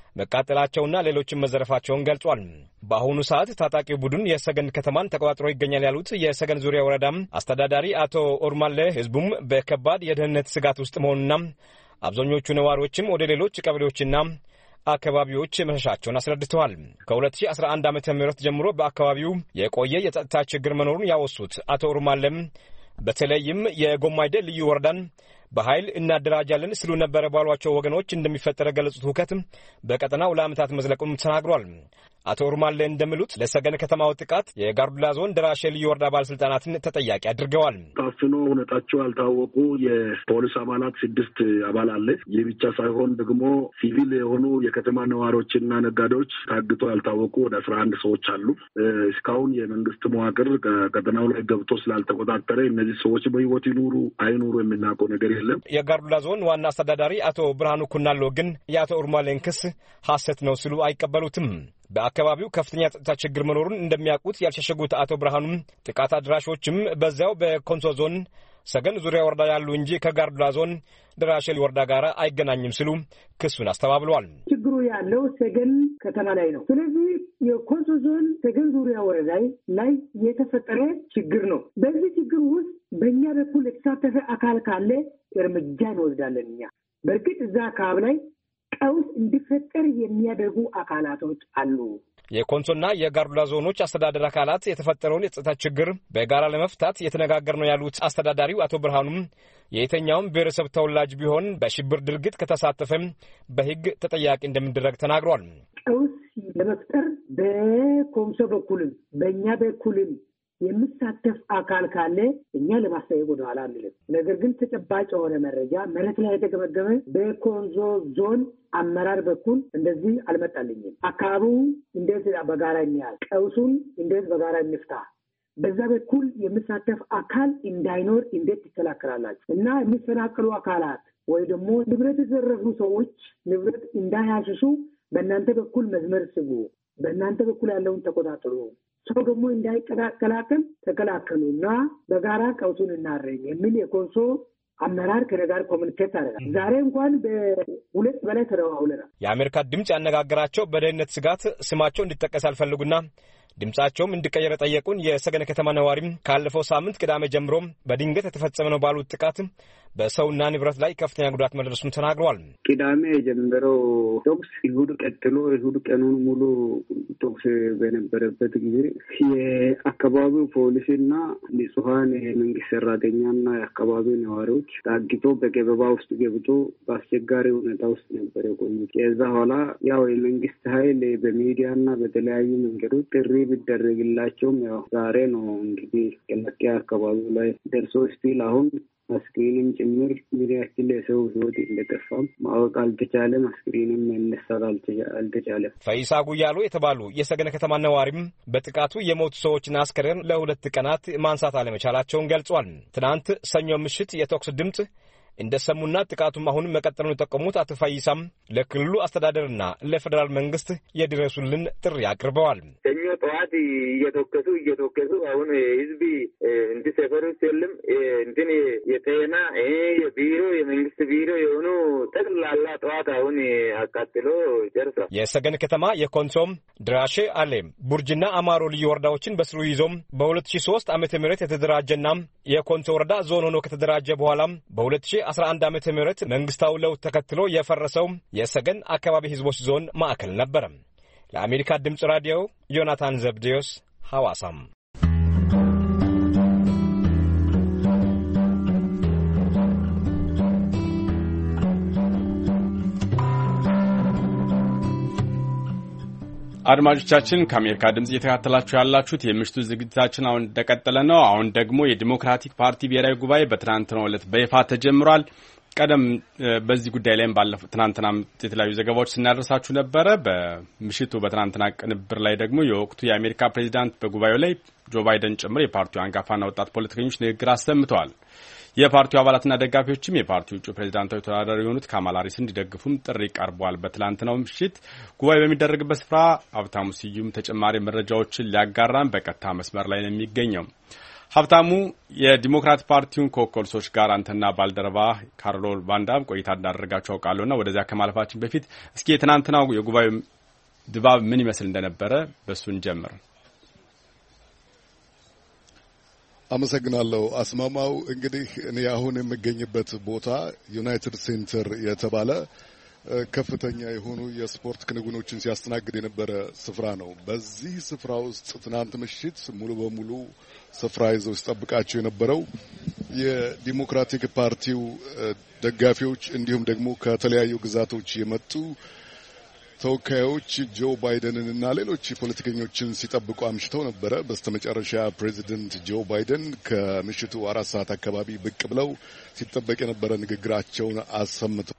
መቃጠላቸውና ሌሎችም መዘረፋቸውን ገልጿል። በአሁኑ ሰዓት ታጣቂው ቡድን የሰገን ከተማን ተቆጣጥሮ ይገኛል ያሉት የሰገን ዙሪያ ወረዳም አስተዳዳሪ አቶ ኡርማን ህዝቡም በከባድ የደህንነት ስጋት ውስጥ መሆኑና አብዛኞቹ ነዋሪዎችም ወደ ሌሎች ቀበሌዎችና አካባቢዎች መሸሻቸውን አስረድተዋል። ከ2011 ዓ.ም ጀምሮ በአካባቢው የቆየ የጸጥታ ችግር መኖሩን ያወሱት አቶ ኡርማን በተለይም የጎማይደ ልዩ ወረዳን በኃይል እናደራጃለን ስሉ ነበር ባሏቸው ወገኖች እንደሚፈጠር ገለጹት። ሁከት በቀጠናው ለዓመታት መዝለቁን ተናግሯል። አቶ ኡርማን እንደሚሉት ለሰገን ከተማው ጥቃት የጋርዱላ ዞን ደራሼ ልዩ ወረዳ ባለስልጣናትን ተጠያቂ አድርገዋል። ታፍኖ ሁኔታቸው ያልታወቁ የፖሊስ አባላት 6 አባል አለ። ይህ ብቻ ሳይሆን ደግሞ ሲቪል የሆኑ የከተማ ነዋሪዎችና ነጋዴዎች ታግቶ ያልታወቁ ወደ 11 ሰዎች አሉ። እስካሁን የመንግስት መዋቅር ከቀጠናው ላይ ገብቶ ስላልተቆጣጠረ እነዚህ ሰዎች በህይወት ይኑሩ አይኑሩ የምናውቀው ነገር የለም። የጋርዱላ ዞን ዋና አስተዳዳሪ አቶ ብርሃኑ ኩናሎ ግን የአቶ ኡርማን ክስ ሐሰት ነው ሲሉ አይቀበሉትም። በአካባቢው ከፍተኛ ጸጥታ ችግር መኖሩን እንደሚያውቁት ያልሸሸጉት አቶ ብርሃኑም ጥቃት አድራሾችም በዚያው በኮንሶ ዞን ሰገን ዙሪያ ወረዳ ያሉ እንጂ ከጋርዱላ ዞን ደራሼ ወረዳ ጋር አይገናኝም ሲሉ ክሱን አስተባብለዋል። ችግሩ ያለው ሰገን ከተማ ላይ ነው። ስለዚህ የኮንሶ ዞን ሰገን ዙሪያ ወረዳ ላይ የተፈጠረ ችግር ነው። በዚህ ችግር ውስጥ በእኛ በኩል የተሳተፈ አካል ካለ እርምጃ እንወስዳለን። እኛ በእርግጥ እዛ አካባቢ ላይ ቀውስ እንዲፈጠር የሚያደርጉ አካላቶች አሉ። የኮንሶና የጋርዱላ ዞኖች አስተዳደር አካላት የተፈጠረውን የጸጥታ ችግር በጋራ ለመፍታት እየተነጋገር ነው ያሉት አስተዳዳሪው አቶ ብርሃኑም የየትኛውም ብሔረሰብ ተወላጅ ቢሆን በሽብር ድርጊት ከተሳተፈም በሕግ ተጠያቂ እንደሚደረግ ተናግሯል። ቀውስ ለመፍጠር በኮንሶ በኩልም በእኛ በኩልም የሚሳተፍ አካል ካለ እኛ ለማስጠየቅ ወደ ኋላ አንልም። ነገር ግን ተጨባጭ የሆነ መረጃ መሬት ላይ የተገመገመ በኮንሶ ዞን አመራር በኩል እንደዚህ አልመጣልኝም። አካባቢው እንዴት በጋራ እንያዝ፣ ቀውሱን እንዴት በጋራ እንፍታ፣ በዛ በኩል የሚሳተፍ አካል እንዳይኖር እንዴት ትከላከላላችሁ እና የሚፈናቀሉ አካላት ወይ ደግሞ ንብረት የዘረፉ ሰዎች ንብረት እንዳያሽሹ በእናንተ በኩል መስመር ስቡ፣ በእናንተ በኩል ያለውን ተቆጣጠሩ፣ ሰው ደግሞ እንዳይቀላቀል ተከላከሉና በጋራ ቀውሱን እናረኝ የሚል የኮንሶ አመራር ከነጋር ኮሚኒኬት አደረጋል። ዛሬ እንኳን በሁለት በላይ ተደዋውለናል። የአሜሪካ ድምጽ ያነጋገራቸው በደህንነት ስጋት ስማቸው እንዲጠቀስ አልፈልጉና ድምጻቸውም እንዲቀየር ጠየቁን የሰገነ ከተማ ነዋሪም ካለፈው ሳምንት ቅዳሜ ጀምሮ በድንገት የተፈጸመ ነው ባሉት ጥቃት በሰውና ንብረት ላይ ከፍተኛ ጉዳት መድረሱን ተናግረዋል። ቅዳሜ የጀመረው ተኩስ እሑድ ቀጥሎ እሑድ ቀኑን ሙሉ ተኩስ በነበረበት ጊዜ የአካባቢው ፖሊስና ንጹሐን የመንግስት ሰራተኛና የአካባቢው ነዋሪዎች ታግቶ በገበባ ውስጥ ገብቶ በአስቸጋሪ ሁኔታ ውስጥ ነበር የቆዩት። ከዛ ኋላ ያው የመንግስት ኃይል በሚዲያና በተለያዩ መንገዶች ጥሪ ቢደረግላቸውም ያው ዛሬ ነው እንግዲህ የመቀያ አካባቢው ላይ ደርሶ ስቲል አሁን አስክሬንም ጭምር ሚዲያችን ለሰው ህይወት እንደጠፋም ማወቅ አልተቻለም። አስክሬንም መነሳት አልተቻለም። ፈይሳ ጉያሎ የተባሉ የሰገነ ከተማ ነዋሪም በጥቃቱ የሞቱ ሰዎችን አስከሬን ለ2 ቀናት ማንሳት አለመቻላቸውን ገልጿል። ትናንት ሰኞ ምሽት የተኩስ ድምጽ እንደሰሙና ጥቃቱም አሁን መቀጠሉን የጠቆሙት አቶ ፈይሳም ለክልሉ አስተዳደርና ለፌደራል መንግስት የድረሱልን ጥሪ አቅርበዋል። ሰኞ ጠዋት እየተወከሱ አሁን ህዝብ እንዲህ ሰፈር ውስጥ የለም እንትን የጤና የቢሮ የመንግስት ቢሮ የሆኑ ጠቅላላ ጠዋት አሁን አቃጥሎ ጨርሷል። የሰገን ከተማ የኮንሶም ድራሼ አሌም ቡርጅና አማሮ ልዩ ወረዳዎችን በስሩ ይዞም በ2003 ዓመተ ምህረት የተደራጀና የኮንሶ ወረዳ ዞን ሆኖ ከተደራጀ በኋላ በ2011 ዓመተ ምህረት መንግስታዊ ለውጥ ተከትሎ የፈረሰው የሰገን አካባቢ ህዝቦች ዞን ማዕከል ነበር። ለአሜሪካ ድምጽ ራዲዮ ዮናታን ዘብዴዎስ ሐዋሳም። አድማጮቻችን ከአሜሪካ ድምጽ እየተከታተላችሁ ያላችሁት የምሽቱ ዝግጅታችን አሁን እንደቀጠለ ነው። አሁን ደግሞ የዲሞክራቲክ ፓርቲ ብሔራዊ ጉባኤ በትናንትናው ዕለት በይፋ ተጀምሯል። ቀደም በዚህ ጉዳይ ላይም ባለፈው ትናንትና የተለያዩ ዘገባዎች ስናደርሳችሁ ነበረ። በምሽቱ በትናንትና ቅንብር ላይ ደግሞ የወቅቱ የአሜሪካ ፕሬዚዳንት በጉባኤው ላይ ጆ ባይደን ጭምር የፓርቲው አንጋፋና ወጣት ፖለቲከኞች ንግግር አሰምተዋል። የፓርቲው አባላትና ደጋፊዎችም የፓርቲው እጩ ፕሬዚዳንታዊ ተወዳዳሪ የሆኑት ካማላ ሃሪስን እንዲደግፉም ጥሪ ቀርቧል። በትላንትናው ምሽት ጉባኤ በሚደረግበት ስፍራ ሀብታሙ ስዩም ተጨማሪ መረጃዎችን ሊያጋራን በቀጥታ መስመር ላይ ነው የሚገኘው። ሀብታሙ፣ የዲሞክራት ፓርቲውን ከወከሉ ሰዎች ጋር አንተና ባልደረባ ካርሎል ቫንዳም ቆይታ እንዳደረጋችሁ አውቃለሁና ወደዚያ ከማለፋችን በፊት እስኪ የትናንትናው የጉባኤው ድባብ ምን ይመስል እንደነበረ በእሱን ጀምር። አመሰግናለሁ አስማማው። እንግዲህ እኔ አሁን የምገኝበት ቦታ ዩናይትድ ሴንተር የተባለ ከፍተኛ የሆኑ የስፖርት ክንውኖችን ሲያስተናግድ የነበረ ስፍራ ነው። በዚህ ስፍራ ውስጥ ትናንት ምሽት ሙሉ በሙሉ ስፍራ ይዘው ሲጠብቃቸው የነበረው የዲሞክራቲክ ፓርቲው ደጋፊዎች እንዲሁም ደግሞ ከተለያዩ ግዛቶች የመጡ ተወካዮች ጆ ባይደንንና ሌሎች ፖለቲከኞችን ሲጠብቁ አምሽተው ነበረ። በስተመጨረሻ ፕሬዚደንት ጆ ባይደን ከምሽቱ 4 ሰዓት አካባቢ ብቅ ብለው ሲጠበቅ የነበረ ንግግራቸውን አሰምተው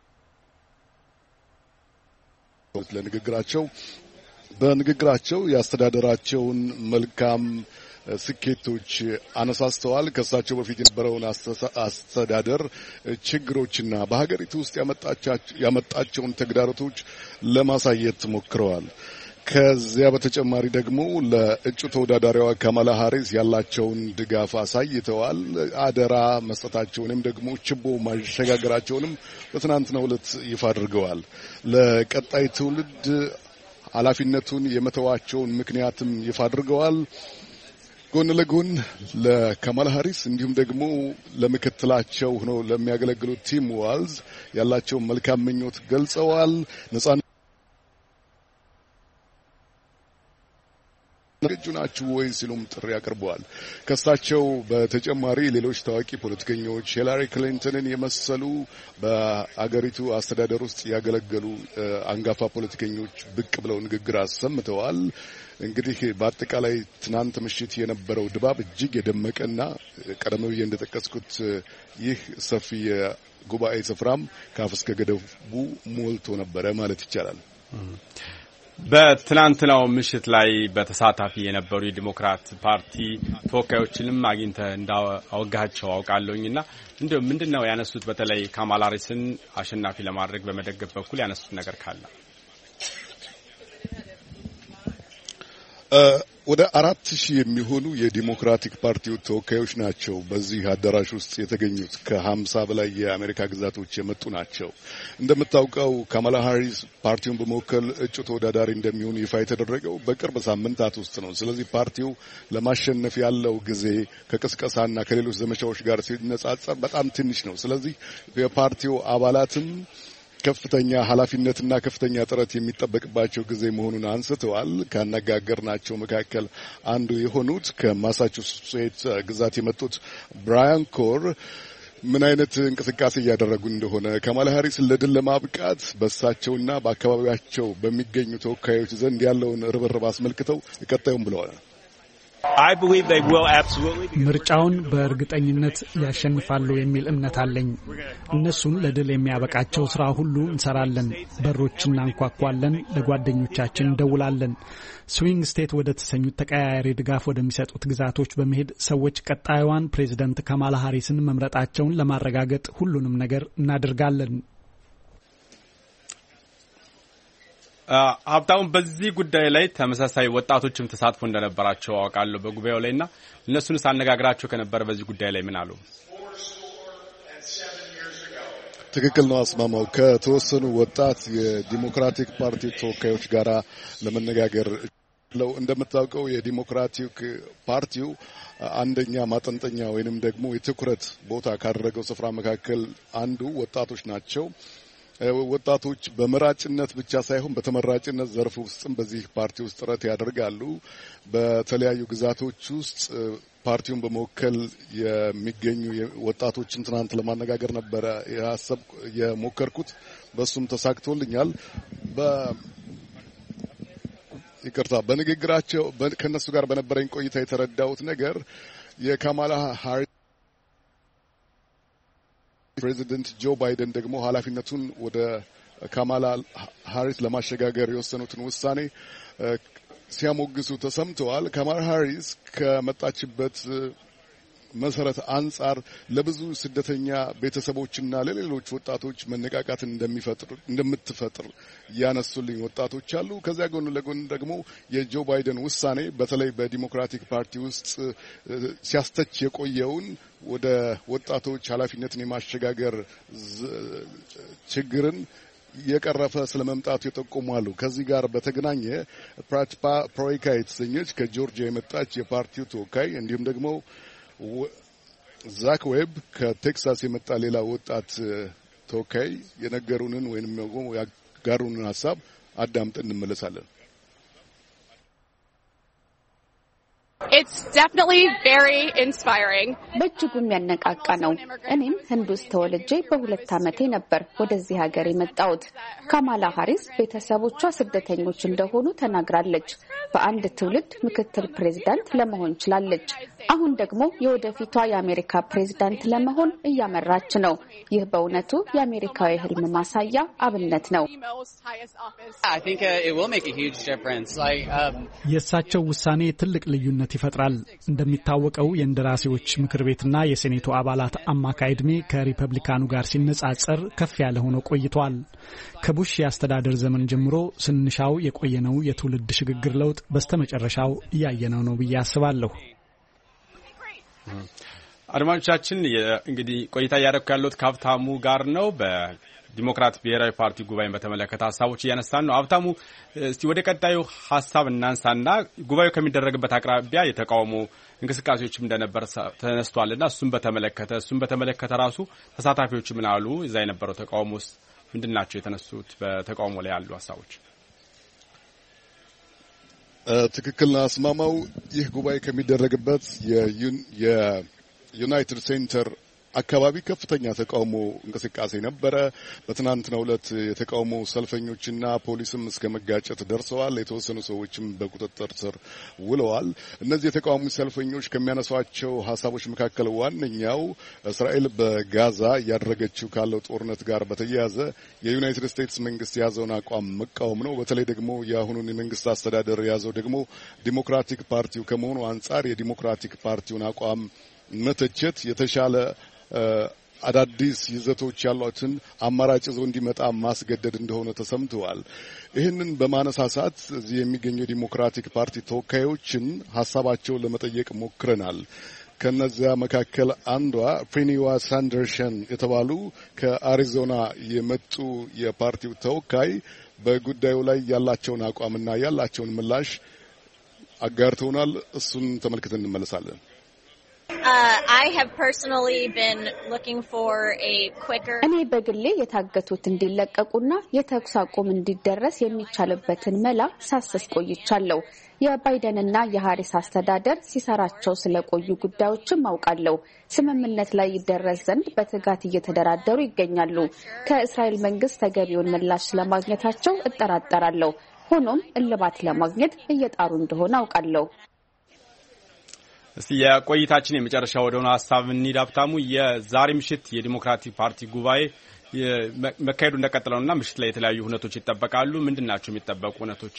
በንግግራቸው የአስተዳደራቸውን መልካም ስኬቶች አነሳስተዋል። ከሳቸው በፊት የነበረውን አስተዳደር ችግሮችና በሀገሪቱ ውስጥ ያመጣቸውን ተግዳሮቶች ለማሳየት ሞክረዋል። ከዚያ በተጨማሪ ደግሞ ለእጩ ተወዳዳሪዋ ካማላ ሃሪስ ያላቸውን ድጋፍ አሳይተዋል። አደራ መስጠታቸውንም ደግሞ ችቦ ማሸጋገራቸውንም በትናንትናው ዕለት ይፋ አድርገዋል። ለቀጣይ ትውልድ ኃላፊነቱን የመተዋቸውን ምክንያትም ይፋ አድርገዋል። ጎን ለጎን ለካማላ ሃሪስ እንዲሁም ደግሞ ለምክትላቸው ሆነው ለሚያገለግሉት ቲም ዋልዝ ያላቸውን መልካም ምኞት ገልጸዋል። ዝግጁ ናችሁ ወይ ሲሉም ጥሪ አቅርበዋል። ከሳቸው በተጨማሪ ሌሎች ታዋቂ ፖለቲከኞች ሂላሪ ክሊንተንን የመሰሉ በአገሪቱ አስተዳደር ውስጥ ያገለገሉ አንጋፋ ፖለቲከኞች ብቅ ብለው ንግግር አሰምተዋል። እንግዲህ በአጠቃላይ ትናንት ምሽት የነበረው ድባብ እጅግ የደመቀና ቀደም ብዬ እንደጠቀስኩት ይህ ሰፊ የጉባኤ ስፍራም ከአፍ እስከ ገደቡ ሞልቶ ነበረ ማለት ይቻላል። በትናንትናው ምሽት ላይ በተሳታፊ የነበሩ የዲሞክራት ፓርቲ ተወካዮችንም አግኝተህ እንዳወጋቸው አውቃለሁኝና እንደው ምንድነው ያነሱት? በተለይ ካማላ ሃሪስን አሸናፊ ለማድረግ በመደገፍ በኩል ያነሱት ነገር ካለ? ወደ 4000 የሚሆኑ የዲሞክራቲክ ፓርቲው ተወካዮች ናቸው በዚህ አዳራሽ ውስጥ የተገኙት። ከ50 በላይ የአሜሪካ ግዛቶች የመጡ ናቸው። እንደምታውቀው ካማላ ሃሪስ ፓርቲውን በመወከል እጩ ተወዳዳሪ እንደሚሆኑ ይፋ የተደረገው በቅርብ ሳምንታት ውስጥ ነው። ስለዚህ ፓርቲው ለማሸነፍ ያለው ጊዜ ከቅስቀሳና ከሌሎች ዘመቻዎች ጋር ሲነጻጸር በጣም ትንሽ ነው። ስለዚህ የፓርቲው አባላትም ከፍተኛ ኃላፊነትና ከፍተኛ ጥረት የሚጠበቅባቸው ጊዜ መሆኑን አንስተዋል። ካነጋገርናቸው መካከል አንዱ የሆኑት ከማሳቹሴትስ ግዛት የመጡት ብራያን ኮር ምን አይነት እንቅስቃሴ እያደረጉ እንደሆነ ካማላ ሃሪስን ለድል ለማብቃት በእሳቸውና በአካባቢያቸው በሚገኙ ተወካዮች ዘንድ ያለውን ርብርብ አስመልክተው ቀጣዩም ብለዋል። ምርጫውን በእርግጠኝነት ያሸንፋሉ የሚል እምነት አለኝ። እነሱን ለድል የሚያበቃቸው ስራ ሁሉ እንሰራለን። በሮች እናንኳኳለን፣ ለጓደኞቻችን እንደውላለን። ስዊንግ ስቴት ወደ ተሰኙት ተቀያያሪ ድጋፍ ወደሚሰጡት ግዛቶች በመሄድ ሰዎች ቀጣዩዋን ፕሬዚደንት ካማላ ሃሪስን መምረጣቸውን ለማረጋገጥ ሁሉንም ነገር እናደርጋለን። ሀብታሙ፣ በዚህ ጉዳይ ላይ ተመሳሳይ ወጣቶችም ተሳትፎ እንደነበራቸው አውቃለሁ በጉባኤው ላይና እነሱን ሳነጋግራቸው ከነበረ በዚህ ጉዳይ ላይ ምን አሉ? ትክክል ነው አስማማው። ከተወሰኑ ወጣት የዲሞክራቲክ ፓርቲ ተወካዮች ጋር ለመነጋገር እንደምታውቀው የዲሞክራቲክ ፓርቲው አንደኛ ማጠንጠኛ ወይንም ደግሞ የትኩረት ቦታ ካደረገው ስፍራ መካከል አንዱ ወጣቶች ናቸው። ወጣቶች በመራጭነት ብቻ ሳይሆን በተመራጭነት ዘርፍ ውስጥም በዚህ ፓርቲ ውስጥ ጥረት ያደርጋሉ። በተለያዩ ግዛቶች ውስጥ ፓርቲውን በመወከል የሚገኙ ወጣቶችን ትናንት ለማነጋገር ነበረ የሞከርኩት። በሱም ተሳክቶልኛል። በንግግራቸው ከነሱ ጋር በነበረኝ ቆይታ የተረዳሁት ነገር የካማላ ሃሪስ ፕሬዚደንት ጆ ባይደን ደግሞ ኃላፊነቱን ወደ ካማላ ሃሪስ ለማሸጋገር የወሰኑትን ውሳኔ ሲያሞግሱ ተሰምተዋል። ካማላ ሃሪስ ከመጣችበት መሰረት አንጻር ለብዙ ስደተኛ ቤተሰቦችና ለሌሎች ወጣቶች መነቃቃትን እንደምትፈጥር ያነሱልኝ ወጣቶች አሉ። ከዚያ ጎን ለጎን ደግሞ የጆ ባይደን ውሳኔ በተለይ በዲሞክራቲክ ፓርቲ ውስጥ ሲያስተች የቆየውን ወደ ወጣቶች ኃላፊነትን የማሸጋገር ችግርን የቀረፈ ስለመምጣቱ ይጠቁማሉ። ከዚህ ጋር በተገናኘ ፕራትፓ ፕሮይካ የተሰኘች ከጆርጂያ የመጣች የፓርቲው ተወካይ እንዲሁም ደግሞ ዛክ ዌብ ከቴክሳስ የመጣ ሌላ ወጣት ተወካይ የነገሩንን ወይንም ደግሞ ያጋሩንን ሀሳብ አዳምጠን እንመለሳለን። It's definitely very inspiring. በእጅጉ የሚያነቃቃ ነው። እኔም ህንድ ውስጥ ተወልጄ በ2 ዓመቴ ነበር ወደዚህ ሀገር የመጣሁት። ካማላ ሃሪስ ቤተሰቦቿ ስደተኞች እንደሆኑ ተናግራለች። በአንድ ትውልድ ምክትል ፕሬዝዳንት ለመሆን ችላለች። አሁን ደግሞ የወደፊቷ የአሜሪካ ፕሬዝዳንት ለመሆን እያመራች ነው። ይህ በእውነቱ የአሜሪካዊ ህልም ማሳያ አብነት ነው። የእሳቸው ውሳኔ ትልቅ ልዩነት ይፈጥራል። እንደሚታወቀው የእንደራሴዎች ምክር ቤትና የሴኔቱ አባላት አማካይ ዕድሜ ከሪፐብሊካኑ ጋር ሲነጻጸር ከፍ ያለ ሆኖ ቆይቷል። ከቡሽ የአስተዳደር ዘመን ጀምሮ ስንሻው የቆየነው የትውልድ ሽግግር ለውጥ በስተመጨረሻው እያየነው ነው ብዬ አስባለሁ። አድማጮቻችን እንግዲህ ቆይታ እያደረኩ ያለሁት ከሀብታሙ ጋር ነው። በዲሞክራት ብሔራዊ ፓርቲ ጉባኤን በተመለከተ ሀሳቦች እያነሳን ነው። ሀብታሙ እስቲ ወደ ቀጣዩ ሀሳብ እናንሳና ጉባኤው ከሚደረግበት አቅራቢያ የተቃውሞ እንቅስቃሴዎችም እንደነበር ተነስቷልና እሱን በተመለከተ ራሱ ተሳታፊዎች ምን አሉ? እዛ የነበረው ተቃውሞ ውስጥ ምንድናቸው የተነሱት በተቃውሞ ላይ ያሉ ሀሳቦች? ትክክል ነው አስማማው። ይህ ጉባኤ ከሚደረግበት የዩናይትድ ሴንተር አካባቢ ከፍተኛ ተቃውሞ እንቅስቃሴ ነበረ። በትናንትናው ዕለት የተቃውሞ ሰልፈኞችና ፖሊስም እስከ መጋጨት ደርሰዋል። የተወሰኑ ሰዎችም በቁጥጥር ስር ውለዋል። እነዚህ የተቃውሞ ሰልፈኞች ከሚያነሷቸው ሀሳቦች መካከል ዋነኛው እስራኤል በጋዛ እያደረገችው ካለው ጦርነት ጋር በተያያዘ የዩናይትድ ስቴትስ መንግስት የያዘውን አቋም መቃወም ነው። በተለይ ደግሞ የአሁኑን የመንግስት አስተዳደር የያዘው ደግሞ ዲሞክራቲክ ፓርቲው ከመሆኑ አንጻር የዲሞክራቲክ ፓርቲውን አቋም መተቸት የተሻለ አዳዲስ ይዘቶች ያሏትን አማራጭ ይዞ እንዲመጣ ማስገደድ እንደሆነ ተሰምተዋል። ይህንን በማነሳሳት እዚህ የሚገኙ የዲሞክራቲክ ፓርቲ ተወካዮችን ሀሳባቸውን ለመጠየቅ ሞክረናል። ከነዚያ መካከል አንዷ ፕሪኒዋ ሳንደርሰን የተባሉ ከአሪዞና የመጡ የፓርቲው ተወካይ በጉዳዩ ላይ ያላቸውን አቋምና ያላቸውን ምላሽ አጋርተውናል። እሱን ተመልክተን እንመለሳለን። እኔ በግሌ የታገቱት እንዲለቀቁና የተኩስ አቁም እንዲደረስ የሚቻልበትን መላ ሳስስ ቆይቻለሁ። የባይደንና የሃሪስ አስተዳደር ሲሰራቸው ስለቆዩ ጉዳዮችም አውቃለሁ። ስምምነት ላይ ይደረስ ዘንድ በትጋት እየተደራደሩ ይገኛሉ። ከእስራኤል መንግስት ተገቢውን ምላሽ ለማግኘታቸው እጠራጠራለሁ። ሆኖም እልባት ለማግኘት እየጣሩ እንደሆነ አውቃለሁ። እስቲ የቆይታችን የመጨረሻ ወደሆነ ሀሳብ እንሂድ። ሀብታሙ፣ የዛሬ ምሽት የዲሞክራቲክ ፓርቲ ጉባኤ መካሄዱ እንደቀጠለውና ምሽት ላይ የተለያዩ ሁነቶች ይጠበቃሉ። ምንድናቸው የሚጠበቁ ሁነቶች?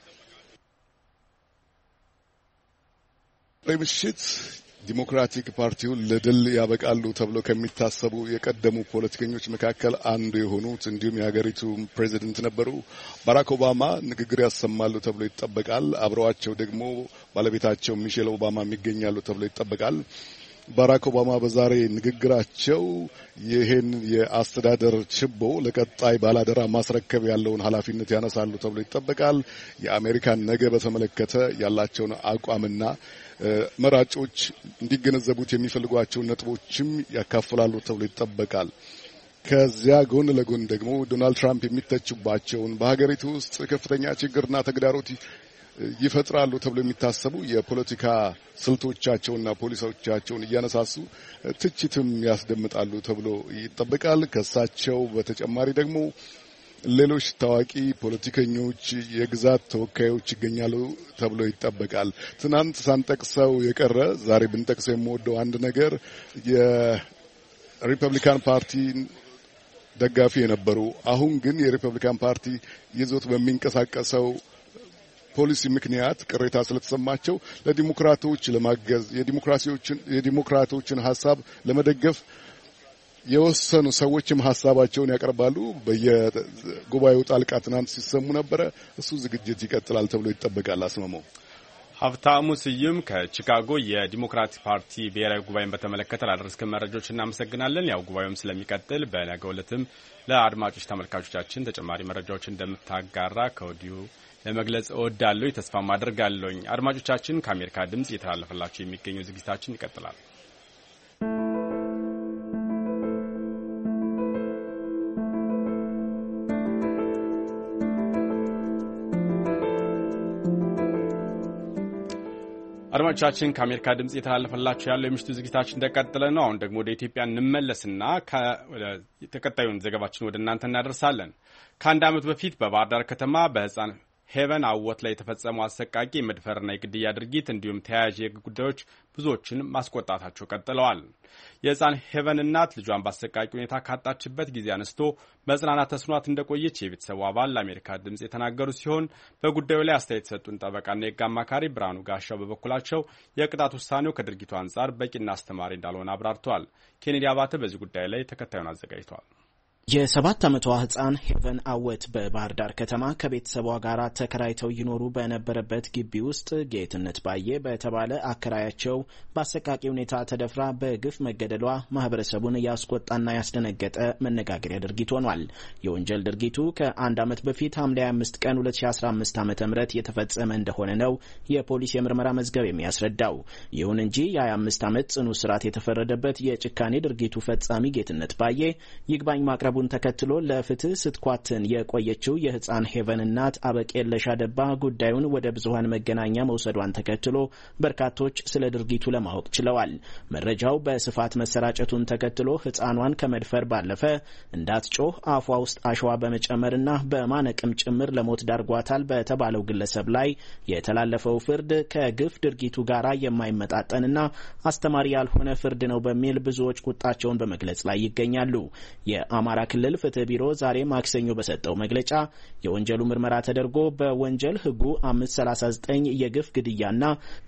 ምሽት ዲሞክራቲክ ፓርቲውን ለድል ያበቃሉ ተብሎ ከሚታሰቡ የቀደሙ ፖለቲከኞች መካከል አንዱ የሆኑት እንዲሁም የሀገሪቱ ፕሬዚደንት ነበሩ ባራክ ኦባማ ንግግር ያሰማሉ ተብሎ ይጠበቃል። አብረዋቸው ደግሞ ባለቤታቸው ሚሼል ኦባማ ይገኛሉ ተብሎ ይጠበቃል። ባራክ ኦባማ በዛሬ ንግግራቸው ይህን የአስተዳደር ችቦ ለቀጣይ ባላደራ ማስረከብ ያለውን ኃላፊነት ያነሳሉ ተብሎ ይጠበቃል። የአሜሪካን ነገ በተመለከተ ያላቸውን አቋምና መራጮች እንዲገነዘቡት የሚፈልጓቸውን ነጥቦችም ያካፍላሉ ተብሎ ይጠበቃል። ከዚያ ጎን ለጎን ደግሞ ዶናልድ ትራምፕ የሚተቹባቸውን በሀገሪቱ ውስጥ ከፍተኛ ችግርና ተግዳሮት ይፈጥራሉ ተብሎ የሚታሰቡ የፖለቲካ ስልቶቻቸውና ፖሊሲዎቻቸውን እያነሳሱ ትችትም ያስደምጣሉ ተብሎ ይጠበቃል። ከሳቸው በተጨማሪ ደግሞ ሌሎች ታዋቂ ፖለቲከኞች፣ የግዛት ተወካዮች ይገኛሉ ተብሎ ይጠበቃል። ትናንት ሳንጠቅሰው የቀረ ዛሬ ብንጠቅሰው የምወደው አንድ ነገር የሪፐብሊካን ፓርቲ ደጋፊ የነበሩ አሁን ግን የሪፐብሊካን ፓርቲ ይዞት በሚንቀሳቀሰው ፖሊሲ ምክንያት ቅሬታ ስለተሰማቸው ለዲሞክራቶች ለማገዝ የዲሞክራቶችን ሐሳብ ለመደገፍ የወሰኑ ሰዎችም ሐሳባቸውን ያቀርባሉ። በየጉባኤው ጣልቃ ትናንት ሲሰሙ ነበረ። እሱ ዝግጅት ይቀጥላል ተብሎ ይጠበቃል። አስመመው ሀብታሙ ስዩም ከቺካጎ የዲሞክራቲክ ፓርቲ ብሔራዊ ጉባኤን በተመለከተ ላደረስከን መረጃዎች እናመሰግናለን። ያው ጉባኤውም ስለሚቀጥል በነገው ዕለትም ለአድማጮች ተመልካቾቻችን ተጨማሪ መረጃዎች እንደምታጋራ ከወዲሁ ለመግለጽ እወዳለሁ፣ ተስፋም አደርጋለሁኝ። አድማጮቻችን ከአሜሪካ ድምጽ እየተላለፈላችሁ የሚገኘው ዝግጅታችን ይቀጥላል። አድማጮቻችን ከአሜሪካ ድምጽ እየተላለፈላችሁ ያለው የምሽቱ ዝግጅታችን እንደቀጠለ ነው። አሁን ደግሞ ወደ ኢትዮጵያ እንመለስና ተከታዩን ዘገባችን ወደ እናንተ እናደርሳለን። ከአንድ ዓመት በፊት በባህር ዳር ከተማ በህፃን ሄቨን አወት ላይ የተፈጸመው አሰቃቂ የመድፈርና የግድያ ድርጊት እንዲሁም ተያያዥ የህግ ጉዳዮች ብዙዎችን ማስቆጣታቸው ቀጥለዋል። የህፃን ሄቨን እናት ልጇን በአሰቃቂ ሁኔታ ካጣችበት ጊዜ አንስቶ መጽናናት ተስኗት እንደቆየች የቤተሰቡ አባል ለአሜሪካ ድምጽ የተናገሩ ሲሆን በጉዳዩ ላይ አስተያየት የሰጡን ጠበቃና የህግ አማካሪ ብርሃኑ ጋሻው በበኩላቸው የቅጣት ውሳኔው ከድርጊቱ አንጻር በቂና አስተማሪ እንዳልሆነ አብራርተዋል። ኬኔዲ አባተ በዚህ ጉዳይ ላይ ተከታዩን አዘጋጅተዋል። የ7 ዓመቷ ህፃን ሄቨን አወት በባህር ዳር ከተማ ከቤተሰቧ ጋር ተከራይተው ይኖሩ በነበረበት ግቢ ውስጥ ጌትነት ባየ በተባለ አከራያቸው በአሰቃቂ ሁኔታ ተደፍራ በግፍ መገደሏ ማህበረሰቡን ያስቆጣና ያስደነገጠ መነጋገሪያ ድርጊት ሆኗል። የወንጀል ድርጊቱ ከአንድ ዓመት በፊት ሐምሌ 25 ቀን 2015 ዓ.ም የተፈጸመ እንደሆነ ነው የፖሊስ የምርመራ መዝገብ የሚያስረዳው። ይሁን እንጂ የ25 ዓመት ጽኑ እስራት የተፈረደበት የጭካኔ ድርጊቱ ፈጻሚ ጌትነት ባየ ይግባኝ ማቅረብ ቡን ተከትሎ ለፍትህ ስትኳትን የቆየችው የህፃን ሄቨን እናት አበቄለሽ አደባ ጉዳዩን ወደ ብዙሃን መገናኛ መውሰዷን ተከትሎ በርካቶች ስለ ድርጊቱ ለማወቅ ችለዋል። መረጃው በስፋት መሰራጨቱን ተከትሎ ህፃኗን ከመድፈር ባለፈ እንዳትጮህ አፏ ውስጥ አሸዋ በመጨመርና በማነቅም ጭምር ለሞት ዳርጓታል በተባለው ግለሰብ ላይ የተላለፈው ፍርድ ከግፍ ድርጊቱ ጋር የማይመጣጠንና አስተማሪ ያልሆነ ፍርድ ነው በሚል ብዙዎች ቁጣቸውን በመግለጽ ላይ ይገኛሉ። የአማራ ክልል ፍትህ ቢሮ ዛሬ ማክሰኞ በሰጠው መግለጫ የወንጀሉ ምርመራ ተደርጎ በወንጀል ህጉ 539 የግፍ ግድያና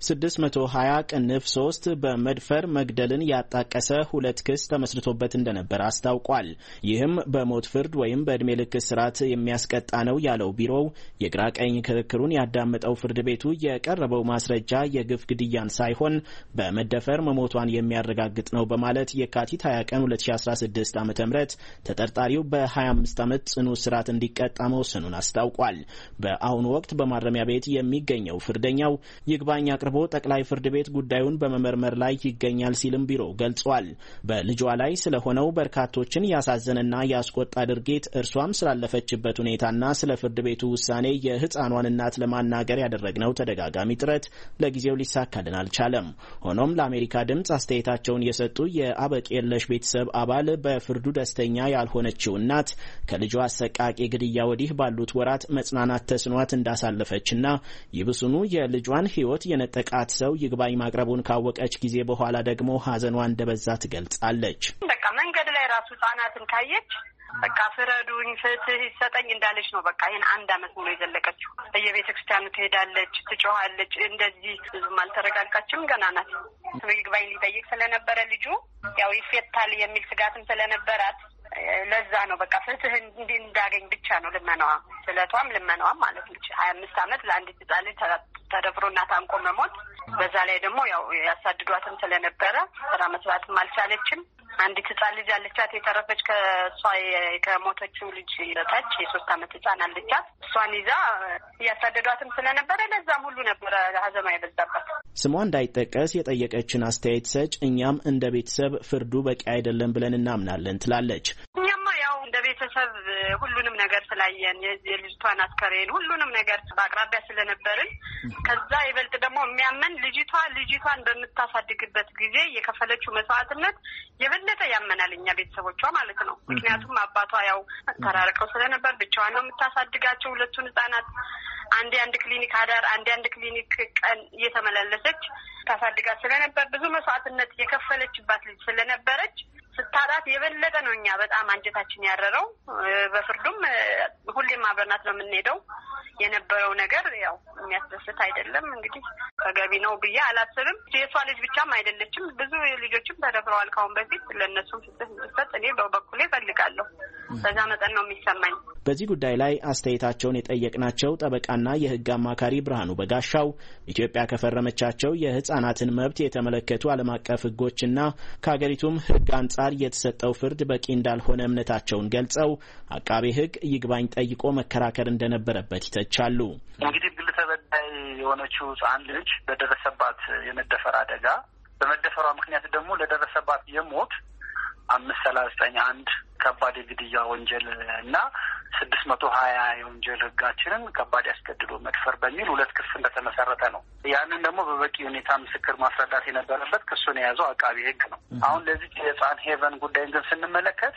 620 ቅንፍ 3 በመድፈር መግደልን ያጣቀሰ 2 ክስ ተመስርቶበት እንደነበር አስታውቋል። ይህም በሞት ፍርድ ወይም በእድሜ ልክ እስራት የሚያስቀጣ ነው ያለው ቢሮው የግራ ቀኝ ክርክሩን ያዳመጠው ፍርድ ቤቱ የቀረበው ማስረጃ የግፍ ግድያን ሳይሆን በመደፈር መሞቷን የሚያረጋግጥ ነው በማለት የካቲት 20 ቀን 2016 ዓ.ም ተጠርጣሪው በ25 ዓመት ጽኑ እስራት እንዲቀጣ መወሰኑን አስታውቋል። በአሁኑ ወቅት በማረሚያ ቤት የሚገኘው ፍርደኛው ይግባኝ አቅርቦ ጠቅላይ ፍርድ ቤት ጉዳዩን በመመርመር ላይ ይገኛል ሲልም ቢሮው ገልጿል። በልጇ ላይ ስለሆነው በርካቶችን ያሳዘነና ያስቆጣ ድርጊት እርሷም ስላለፈችበት ሁኔታና ስለ ፍርድ ቤቱ ውሳኔ የህፃኗን እናት ለማናገር ያደረግነው ተደጋጋሚ ጥረት ለጊዜው ሊሳካልን አልቻለም። ሆኖም ለአሜሪካ ድምጽ አስተያየታቸውን የሰጡ የአበቄለሽ ቤተሰብ አባል በፍርዱ ደስተኛ ያልሆነችው እናት ከልጇ አሰቃቂ ግድያ ወዲህ ባሉት ወራት መጽናናት ተስኗት እንዳሳለፈችና ይብሱኑ የልጇን ህይወት የነጠቃት ሰው ይግባኝ ማቅረቡን ካወቀች ጊዜ በኋላ ደግሞ ሀዘኗ እንደበዛ ትገልጻለች። በቃ መንገድ ላይ ራሱ ህጻናትን ካየች በቃ ፍረዱኝ፣ ፍትህ ይሰጠኝ እንዳለች ነው። በቃ ይሄን አንድ አመት ነው የዘለቀችው። በየቤተ ክርስቲያኑ ትሄዳለች፣ ትጮሃለች። እንደዚህ ብዙም አልተረጋጋችም፣ ገና ናት። ይግባኝ ሊጠይቅ ስለነበረ ልጁ ያው ይፈታል የሚል ስጋትም ስለነበራት ለዛ ነው በቃ ፍትህ እንዳገኝ ብቻ ነው ልመናዋ፣ ስለቷም ልመናዋም ማለት ነው። 25 አመት ለአንዲት ህጻን ልጅ ተደፍሮና ታንቆ መሞት፣ በዛ ላይ ደግሞ ያው ያሳድዷትም ስለነበረ ስራ መስራትም አልቻለችም። አንዲት ህጻን ልጅ አለቻት የተረፈች ከሷ ከሞተችው ልጅ በታች የ3 አመት ህጻን አለቻት። እሷን ይዛ ያሳደዷትም ስለነበረ ለዛም ሁሉ ነበረ ሀዘኗ የበዛባት። ስሟ እንዳይጠቀስ የጠየቀችን አስተያየት ሰጭ እኛም እንደ ቤተሰብ ፍርዱ በቂ አይደለም ብለን እናምናለን ትላለች። እኛማ ያው እንደ ቤተሰብ ሁሉንም ነገር ስላየን የልጅቷን አስከሬን ሁሉንም ነገር በአቅራቢያ ስለነበርን ከዛ ይበልጥ ደግሞ የሚያመን ልጅቷን በምታሳድግበት ጊዜ የከፈለችው መስዋዕትነት የበለጠ ያመናል እኛ ቤተሰቦቿ ማለት ነው። ምክንያቱም አባቷ ያው ተራርቀው ስለነበር ብቻዋን ነው የምታሳድጋቸው ሁለቱን ህጻናት። አንድ ክሊኒክ አዳር አንድ ክሊኒክ ቀን እየተመላለሰች ታሳድጋት ስለነበር ብዙ መስዋዕትነት የከፈለችባት ልጅ ስለነበረች ስታዳት የበለጠ ነው እኛ በጣም አንጀታችን ያረረው። በፍርዱም ሁሌም አብረናት ነው የምንሄደው። የነበረው ነገር ያው የሚያስደስት አይደለም። እንግዲህ ተገቢ ነው ብዬ አላስብም። የሷ ልጅ ብቻም አይደለችም፣ ብዙ ልጆችም ተደፍረዋል ካሁን በፊት። ለእነሱም ፍትህ እንዲሰጥ እኔ በበኩሌ እፈልጋለሁ። በዛ መጠን ነው የሚሰማኝ። በዚህ ጉዳይ ላይ አስተያየታቸውን የጠየቅናቸው ጠበቃና የሕግ አማካሪ ብርሃኑ በጋሻው ኢትዮጵያ ከፈረመቻቸው የህፃናትን መብት የተመለከቱ ዓለም አቀፍ ሕጎችና ከሀገሪቱም ሕግ አንጻር የተሰጠው ፍርድ በቂ እንዳልሆነ እምነታቸውን ገልጸው አቃቤ ሕግ ይግባኝ ጠይቆ መከራከር እንደነበረበት ይተቻሉ። እንግዲህ ግል ተበዳይ የሆነችው ህፃን ልጅ በደረሰባት የመደፈር አደጋ በመደፈሯ ምክንያት ደግሞ ለደረሰባት የሞት 539 ከባድ የግድያ ወንጀል እና 620 የወንጀል ህጋችንን ከባድ ያስገድዶ መድፈር በሚል 2 ክስ እንደተመሰረተ ነው። ያንን ደግሞ በበቂ ሁኔታ ምስክር ማስረዳት የነበረበት ክሱን የያዘው አቃቢ ህግ ነው። አሁን ለዚህ የህፃን ሄቨን ጉዳይን ግን ስንመለከት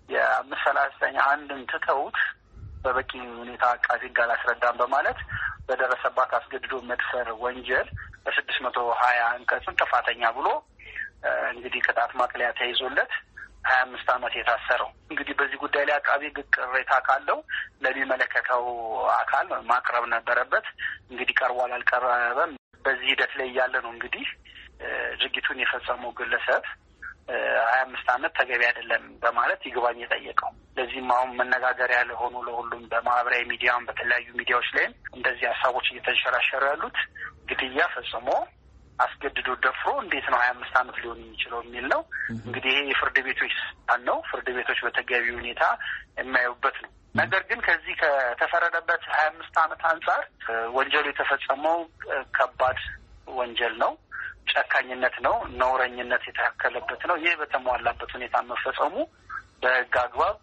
የ539 ትተውት በበቂ ሁኔታ አቃቢ ህግ አላስረዳም በማለት በደረሰባት አስገድዶ መድፈር ወንጀል በ620 አንቀጽን ጥፋተኛ ብሎ እንግዲህ ቅጣት ማቅለያ ተይዞለት 25 ዓመት የታሰረው። እንግዲህ በዚህ ጉዳይ ላይ አቃቢ ህግ ቅሬታ ካለው ለሚመለከተው አካል ማቅረብ ነበረበት። እንግዲህ ቀርቧል አልቀረበም በዚህ ሂደት ላይ ያለ ነው። እንግዲህ ድርጊቱን የፈጸመው ግለሰብ 25 ዓመት ተገቢ አይደለም በማለት ይግባኝ የጠየቀው። ለዚህም አሁን መነጋገሪያ ለሆኑ ለሁሉም በማህበራዊ ሚዲያም በተለያዩ ሚዲያዎች ላይም እንደዚህ ሀሳቦች እየተንሸራሸሩ ያሉት ግድያ ፈጽሞ አስገድዶ ደፍሮ እንዴት ነው 25 ዓመት ሊሆን የሚችለው የሚል ነው። እንግዲህ ይሄ የፍርድ ቤቶች ስልጣን ነው። ፍርድ ቤቶች በተገቢ ሁኔታ የሚያዩበት ነው። ነገር ግን ከዚህ ከተፈረደበት 25 ዓመት አንጻር ወንጀሉ የተፈጸመው ከባድ ወንጀል ነው፣ ጨካኝነት ነው፣ ነውረኝነት የተካከለበት ነው። ይህ በተሟላበት ሁኔታ መፈጸሙ በህግ አግባብ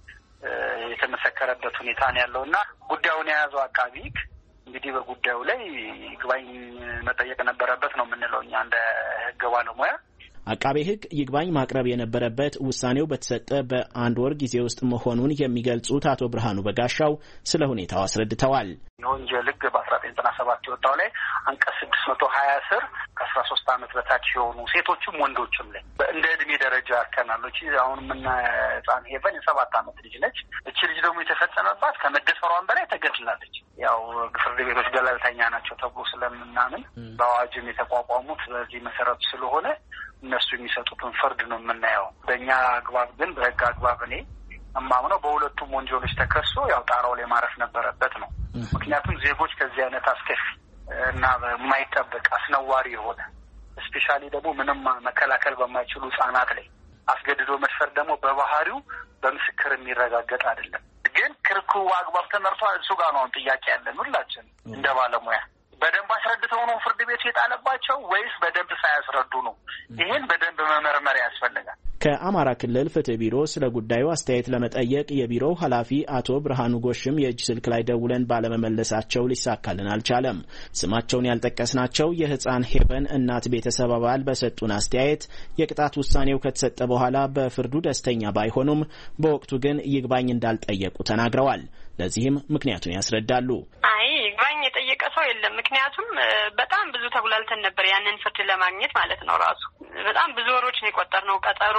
የተመሰከረበት ሁኔታ ነው ያለውና ጉዳዩን የያዘው አቃቢ ህግ እንግዲህ በጉዳዩ ላይ ይግባኝ መጠየቅ ነበረበት ነው የምንለው እኛ እንደ ህግ ባለሙያ። አቃቤ ህግ ይግባኝ ማቅረብ የነበረበት ውሳኔው በተሰጠ በአንድ ወር ጊዜ ውስጥ መሆኑን የሚገልጹት አቶ ብርሃኑ በጋሻው ስለ ሁኔታው አስረድተዋል። የወንጀል ህግ በ1997 የወጣው ላይ አንቀጽ 620 ስር ከ13 ዓመት በታች የሆኑ ሴቶችም ወንዶችም ላይ እንደ እድሜ ደረጃ ያከናሎች። አሁን ምን ህፃን ሄቨን የ7 ዓመት ልጅ ነች። እቺ ልጅ ደግሞ የተፈጸመባት ከመደፈሯን በላይ ተገድላለች። ያው ፍርድ ቤቶች ገለልተኛ ናቸው ተብሎ ስለምናምን በአዋጅም የተቋቋሙት በዚህ መሰረቱ ስለሆነ እነሱ የሚሰጡትን ፍርድ ነው የምናየው። በእኛ አግባብ ግን በህግ አግባብ እኔ እማምነው በሁለቱም ወንጀሎች ተከሶ ያው ጣራው ላይ ማረፍ ነበረበት ነው። ምክንያቱም ዜጎች ከዚህ አይነት አስከፊ እና የማይጠበቅ አስነዋሪ የሆነ ስፔሻሊ ደግሞ ምንም መከላከል በማይችሉ ህጻናት ላይ አስገድዶ መድፈር ደግሞ በባህሪው በምስክር የሚረጋገጥ አይደለም። ግን ክርክሩ አግባብ ተመርቷል። እሱ ጋር ነው ጥያቄ ያለን ሁላችን እንደ ባለሙያ። በደንብ አስረድተው ነው ፍርድ ቤቱ የጣለባቸው ወይስ በደንብ ሳያስረዱ ነው? ይህን በደንብ መመርመር ያስፈልጋል። ከአማራ ክልል ፍትህ ቢሮ ስለ ጉዳዩ አስተያየት ለመጠየቅ የቢሮው ኃላፊ አቶ ብርሃኑ ጎሽም የእጅ ስልክ ላይ ደውለን ባለመመለሳቸው ሊሳካልን አልቻለም። ስማቸውን ያልጠቀስናቸው የህፃን ሄቨን እናት ቤተሰብ አባል በሰጡን አስተያየት የቅጣት ውሳኔው ከተሰጠ በኋላ በፍርዱ ደስተኛ ባይሆኑም በወቅቱ ግን ይግባኝ እንዳልጠየቁ ተናግረዋል። ለዚህም ምክንያቱን ያስረዳሉ። ይግባኝ የጠየቀ ሰው የለም። ምክንያቱም በጣም ብዙ ተጉላልተን ነበር ያንን ፍርድ ለማግኘት ማለት ነው። ራሱ በጣም ብዙ ወሮች ነው የቆጠርነው።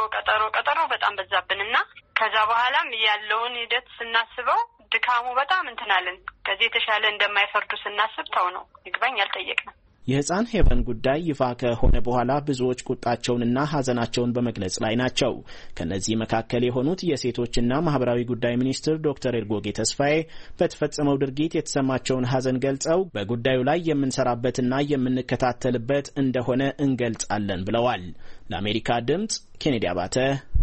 ቀጠሮ በጣም በዛብንና ከዛ በኋላም ያለውን ሂደት ስናስበው ድካሙ በጣም እንትናለን። ከዚህ የተሻለ እንደማይፈርዱ ስናስብ ተው ነው ይግባኝ ያልጠየቅነው። የህፃን ሄቨን ጉዳይ ይፋ ከሆነ በኋላ ብዙዎች ቁጣቸውንና ሀዘናቸውን በመግለጽ ላይ ናቸው። ከነዚህ መካከል የሆኑት የሴቶችና ማህበራዊ ጉዳይ ሚኒስትር ዶክተር ኤርጎጌ ተስፋዬ በተፈጸመው ድርጊት የተሰማቸውን ሀዘን ገልጸው በጉዳዩ ላይ የምንሰራበትና የምንከታተልበት እንደሆነ እንገልጻለን ብለዋል። ለአሜሪካ ድምጽ ኬኔዲ አባተ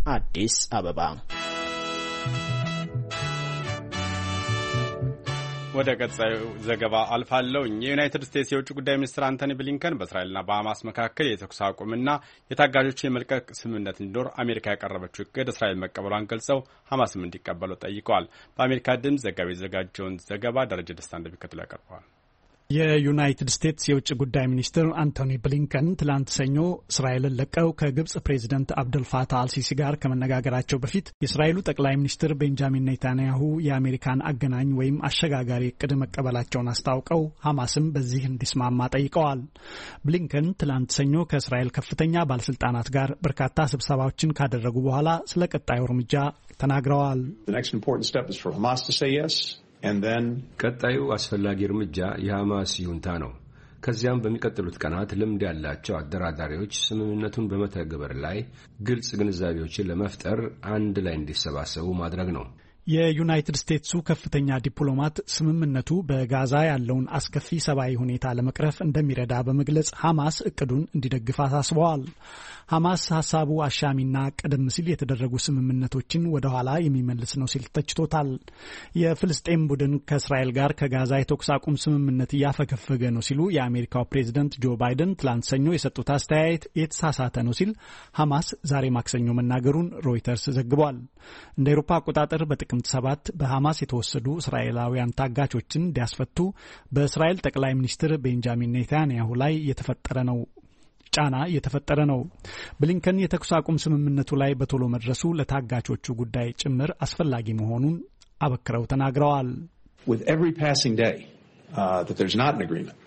አዲስ አበባ። ወደ ቀጣዩ ዘገባ አልፋለሁ። የዩናይትድ ስቴትስ የውጭ ጉዳይ ሚኒስትር አንቶኒ ብሊንከን በእስራኤልና በሐማስ መካከል የተኩስ አቁምና የታጋጆችን የመልቀቅ ስምምነት እንዲኖር አሜሪካ ያቀረበችው እቅድ እስራኤል መቀበሏን ገልጸው ሐማስም እንዲቀበለው ጠይቀዋል። በአሜሪካ ድምፅ ዘጋቢ የተዘጋጀውን ዘገባ ደረጀ ደስታ እንደሚከተለው ያቀርበዋል። የዩናይትድ ስቴትስ የውጭ ጉዳይ ሚኒስትር አንቶኒ ብሊንከን ትላንት ሰኞ እስራኤልን ለቀው ከግብጽ ፕሬዚደንት አብደልፋታህ አልሲሲ ጋር ከመነጋገራቸው በፊት የእስራኤሉ ጠቅላይ ሚኒስትር ቤንጃሚን ኔታንያሁ የአሜሪካን አገናኝ ወይም አሸጋጋሪ እቅድ መቀበላቸውን አስታውቀው ሐማስም በዚህ እንዲስማማ ጠይቀዋል። ብሊንከን ትላንት ሰኞ ከእስራኤል ከፍተኛ ባለስልጣናት ጋር በርካታ ስብሰባዎችን ካደረጉ በኋላ ስለ ቀጣዩ እርምጃ ተናግረዋል። ቀጣዩ አስፈላጊ እርምጃ የሐማስ ይሁንታ ነው። ከዚያም በሚቀጥሉት ቀናት ልምድ ያላቸው አደራዳሪዎች ስምምነቱን በመተግበር ላይ ግልጽ ግንዛቤዎችን ለመፍጠር አንድ ላይ እንዲሰባሰቡ ማድረግ ነው። የዩናይትድ ስቴትሱ ከፍተኛ ዲፕሎማት ስምምነቱ በጋዛ ያለውን አስከፊ ሰብአዊ ሁኔታ ለመቅረፍ እንደሚረዳ በመግለጽ ሐማስ እቅዱን እንዲደግፍ አሳስበዋል። ሐማስ ሐሳቡ አሻሚና ቀደም ሲል የተደረጉ ስምምነቶችን ወደ ኋላ የሚመልስ ነው ሲል ተችቶታል። የፍልስጤም ቡድን ከእስራኤል ጋር ከጋዛ የተኩስ አቁም ስምምነት እያፈገፈገ ነው ሲሉ የአሜሪካው ፕሬዝደንት ጆ ባይደን ትላንት ሰኞ የሰጡት አስተያየት የተሳሳተ ነው ሲል ሐማስ ዛሬ ማክሰኞ መናገሩን ሮይተርስ ዘግቧል። እንደ አውሮፓ አቆጣጠር በጥቅምት 7 በሐማስ የተወሰዱ እስራኤላውያን ታጋቾችን እንዲያስፈቱ በእስራኤል ጠቅላይ ሚኒስትር ቤንጃሚን ኔታንያሁ ላይ ጫና እየተፈጠረ ነው። ብሊንከን የተኩስ አቁም ስምምነቱ ላይ በቶሎ መድረሱ ለታጋቾቹ ጉዳይ ጭምር አስፈላጊ መሆኑን አበክረው ተናግረዋል። With every passing day that there's not an agreement,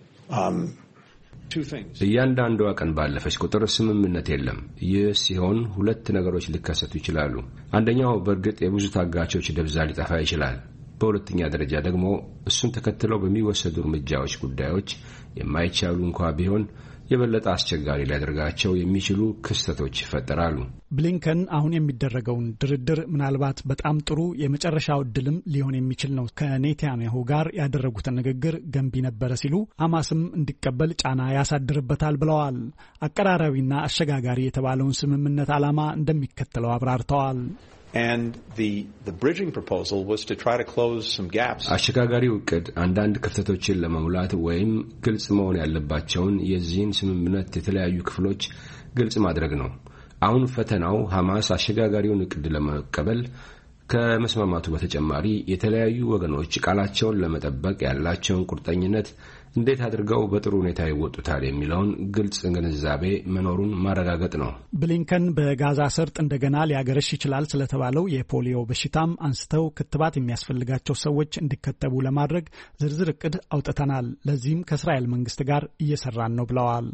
እያንዳንዷ ቀን ባለፈች ቁጥር ስምምነት የለም። ይህ ሲሆን ሁለት ነገሮች ሊከሰቱ ይችላሉ። አንደኛው በእርግጥ የብዙ ታጋቾች ደብዛ ሊጠፋ ይችላል። በሁለተኛ ደረጃ ደግሞ እሱን ተከትለው በሚወሰዱ እርምጃዎች ጉዳዮች የማይቻሉ እንኳ ቢሆን የበለጠ አስቸጋሪ ሊያደርጋቸው የሚችሉ ክስተቶች ይፈጠራሉ። ብሊንከን አሁን የሚደረገውን ድርድር ምናልባት በጣም ጥሩ የመጨረሻው እድልም ሊሆን የሚችል ነው። ከኔታንያሁ ጋር ያደረጉትን ንግግር ገንቢ ነበረ ሲሉ ሐማስም እንዲቀበል ጫና ያሳድርበታል ብለዋል። አቀራራቢና አሸጋጋሪ የተባለውን ስምምነት ዓላማ እንደሚከተለው አብራርተዋል። And the bridging proposal was to try to close some gaps. አሸጋጋሪው እቅድ አንዳንድ ክፍተቶችን ለመሙላት ወይም ግልጽ መሆን ያለባቸውን የዚህን ስምምነት የተለያዩ ክፍሎች ግልጽ ማድረግ ነው። አሁን ፈተናው ሐማስ አሸጋጋሪውን እቅድ ለመቀበል ከመስማማቱ በተጨማሪ የተለያዩ ወገኖች ቃላቸውን ለመጠበቅ ያላቸውን ቁርጠኝነት እንዴት አድርገው በጥሩ ሁኔታ ይወጡታል የሚለውን ግልጽ ግንዛቤ መኖሩን ማረጋገጥ ነው። ብሊንከን በጋዛ ሰርጥ እንደገና ሊያገረሽ ይችላል ስለተባለው የፖሊዮ በሽታም አንስተው ክትባት የሚያስፈልጋቸው ሰዎች እንዲከተቡ ለማድረግ ዝርዝር እቅድ አውጥተናል፣ ለዚህም ከእስራኤል መንግስት ጋር እየሰራን ነው ብለዋል።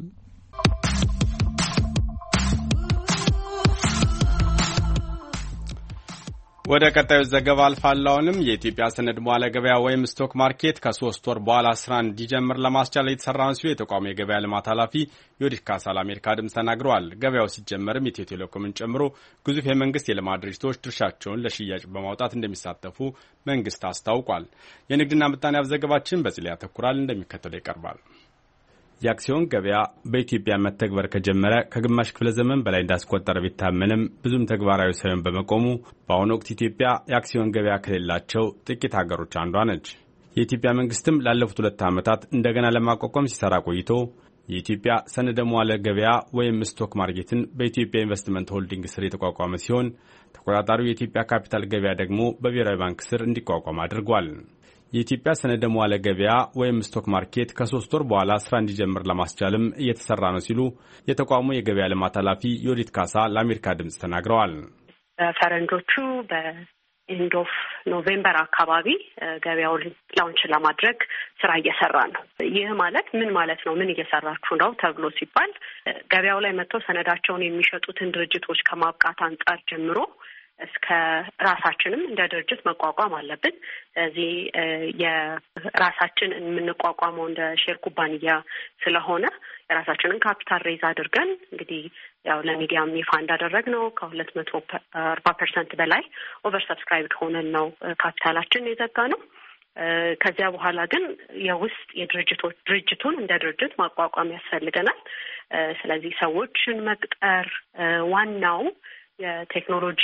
ወደ ቀጣዩ ዘገባ አልፋለሁንም። የኢትዮጵያ ሰነድ መዋለ ገበያ ወይም ስቶክ ማርኬት ከ3 ወር በኋላ ስራ እንዲጀምር ለማስቻል የተሰራ ነው ሲሉ የተቋሙ የገበያ ልማት ኃላፊ ዮዲት ካሳ ለአሜሪካ ድምፅ ተናግረዋል። ገበያው ሲጀመርም ኢትዮ ቴሌኮምን ጨምሮ ግዙፍ የመንግስት የልማት ድርጅቶች ድርሻቸውን ለሽያጭ በማውጣት እንደሚሳተፉ መንግስት አስታውቋል። የንግድና ምጣኔ ሀብት ዘገባችን በዚህ ላይ ያተኩራል፣ እንደሚከተለው ይቀርባል። የአክሲዮን ገበያ በኢትዮጵያ መተግበር ከጀመረ ከግማሽ ክፍለ ዘመን በላይ እንዳስቆጠረ ቢታመንም ብዙም ተግባራዊ ሳይሆን በመቆሙ በአሁኑ ወቅት ኢትዮጵያ የአክሲዮን ገበያ ከሌላቸው ጥቂት ሀገሮች አንዷ ነች። የኢትዮጵያ መንግስትም ላለፉት 2 ዓመታት እንደገና ለማቋቋም ሲሰራ ቆይቶ የኢትዮጵያ ሰነደ መዋለ ገበያ ወይም ስቶክ ማርኬትን በኢትዮጵያ ኢንቨስትመንት ሆልዲንግ ስር የተቋቋመ ሲሆን ተቆጣጣሪው የኢትዮጵያ ካፒታል ገበያ ደግሞ በብሔራዊ ባንክ ስር እንዲቋቋም አድርጓል። የኢትዮጵያ ሰነደ መዋለ ገበያ ወይም ስቶክ ማርኬት ከ3 ወር በኋላ ስራ እንዲጀምር ለማስቻልም እየተሰራ ነው ሲሉ የተቋሙ የገበያ ልማት ኃላፊ ዮዲት ካሳ ለአሜሪካ ድምፅ ተናግረዋል። ፈረንጆቹ በኤንድ ኦፍ ኖቬምበር አካባቢ ገበያውን ላውንች ለማድረግ ስራ እየሰራ ነው። ይህ ማለት ምን ማለት ነው? ምን እየሰራችሁ ነው ተብሎ ሲባል ገበያው ላይ መጥተው ሰነዳቸውን የሚሸጡትን ድርጅቶች ከማብቃት አንጻር ጀምሮ እስከ ራሳችንም እንደ ድርጅት መቋቋም አለብን። እዚህ የራሳችን የምንቋቋመው እንደ ሼር ኩባንያ ስለሆነ የራሳችንን ካፒታል ሬዝ አድርገን እንግዲህ ያው ለሚዲያም ይፋ እንዳደረግነው ከ240% በላይ ኦቨር ሰብስክራይብድ ሆነን ነው ካፒታላችን የዘጋ ነው። ከዚያ በኋላ ግን የውስጥ ድርጅቱን እንደ ድርጅት ማቋቋም ያስፈልገናል። ስለዚህ ሰዎችን መቅጠር ዋናው የቴክኖሎጂ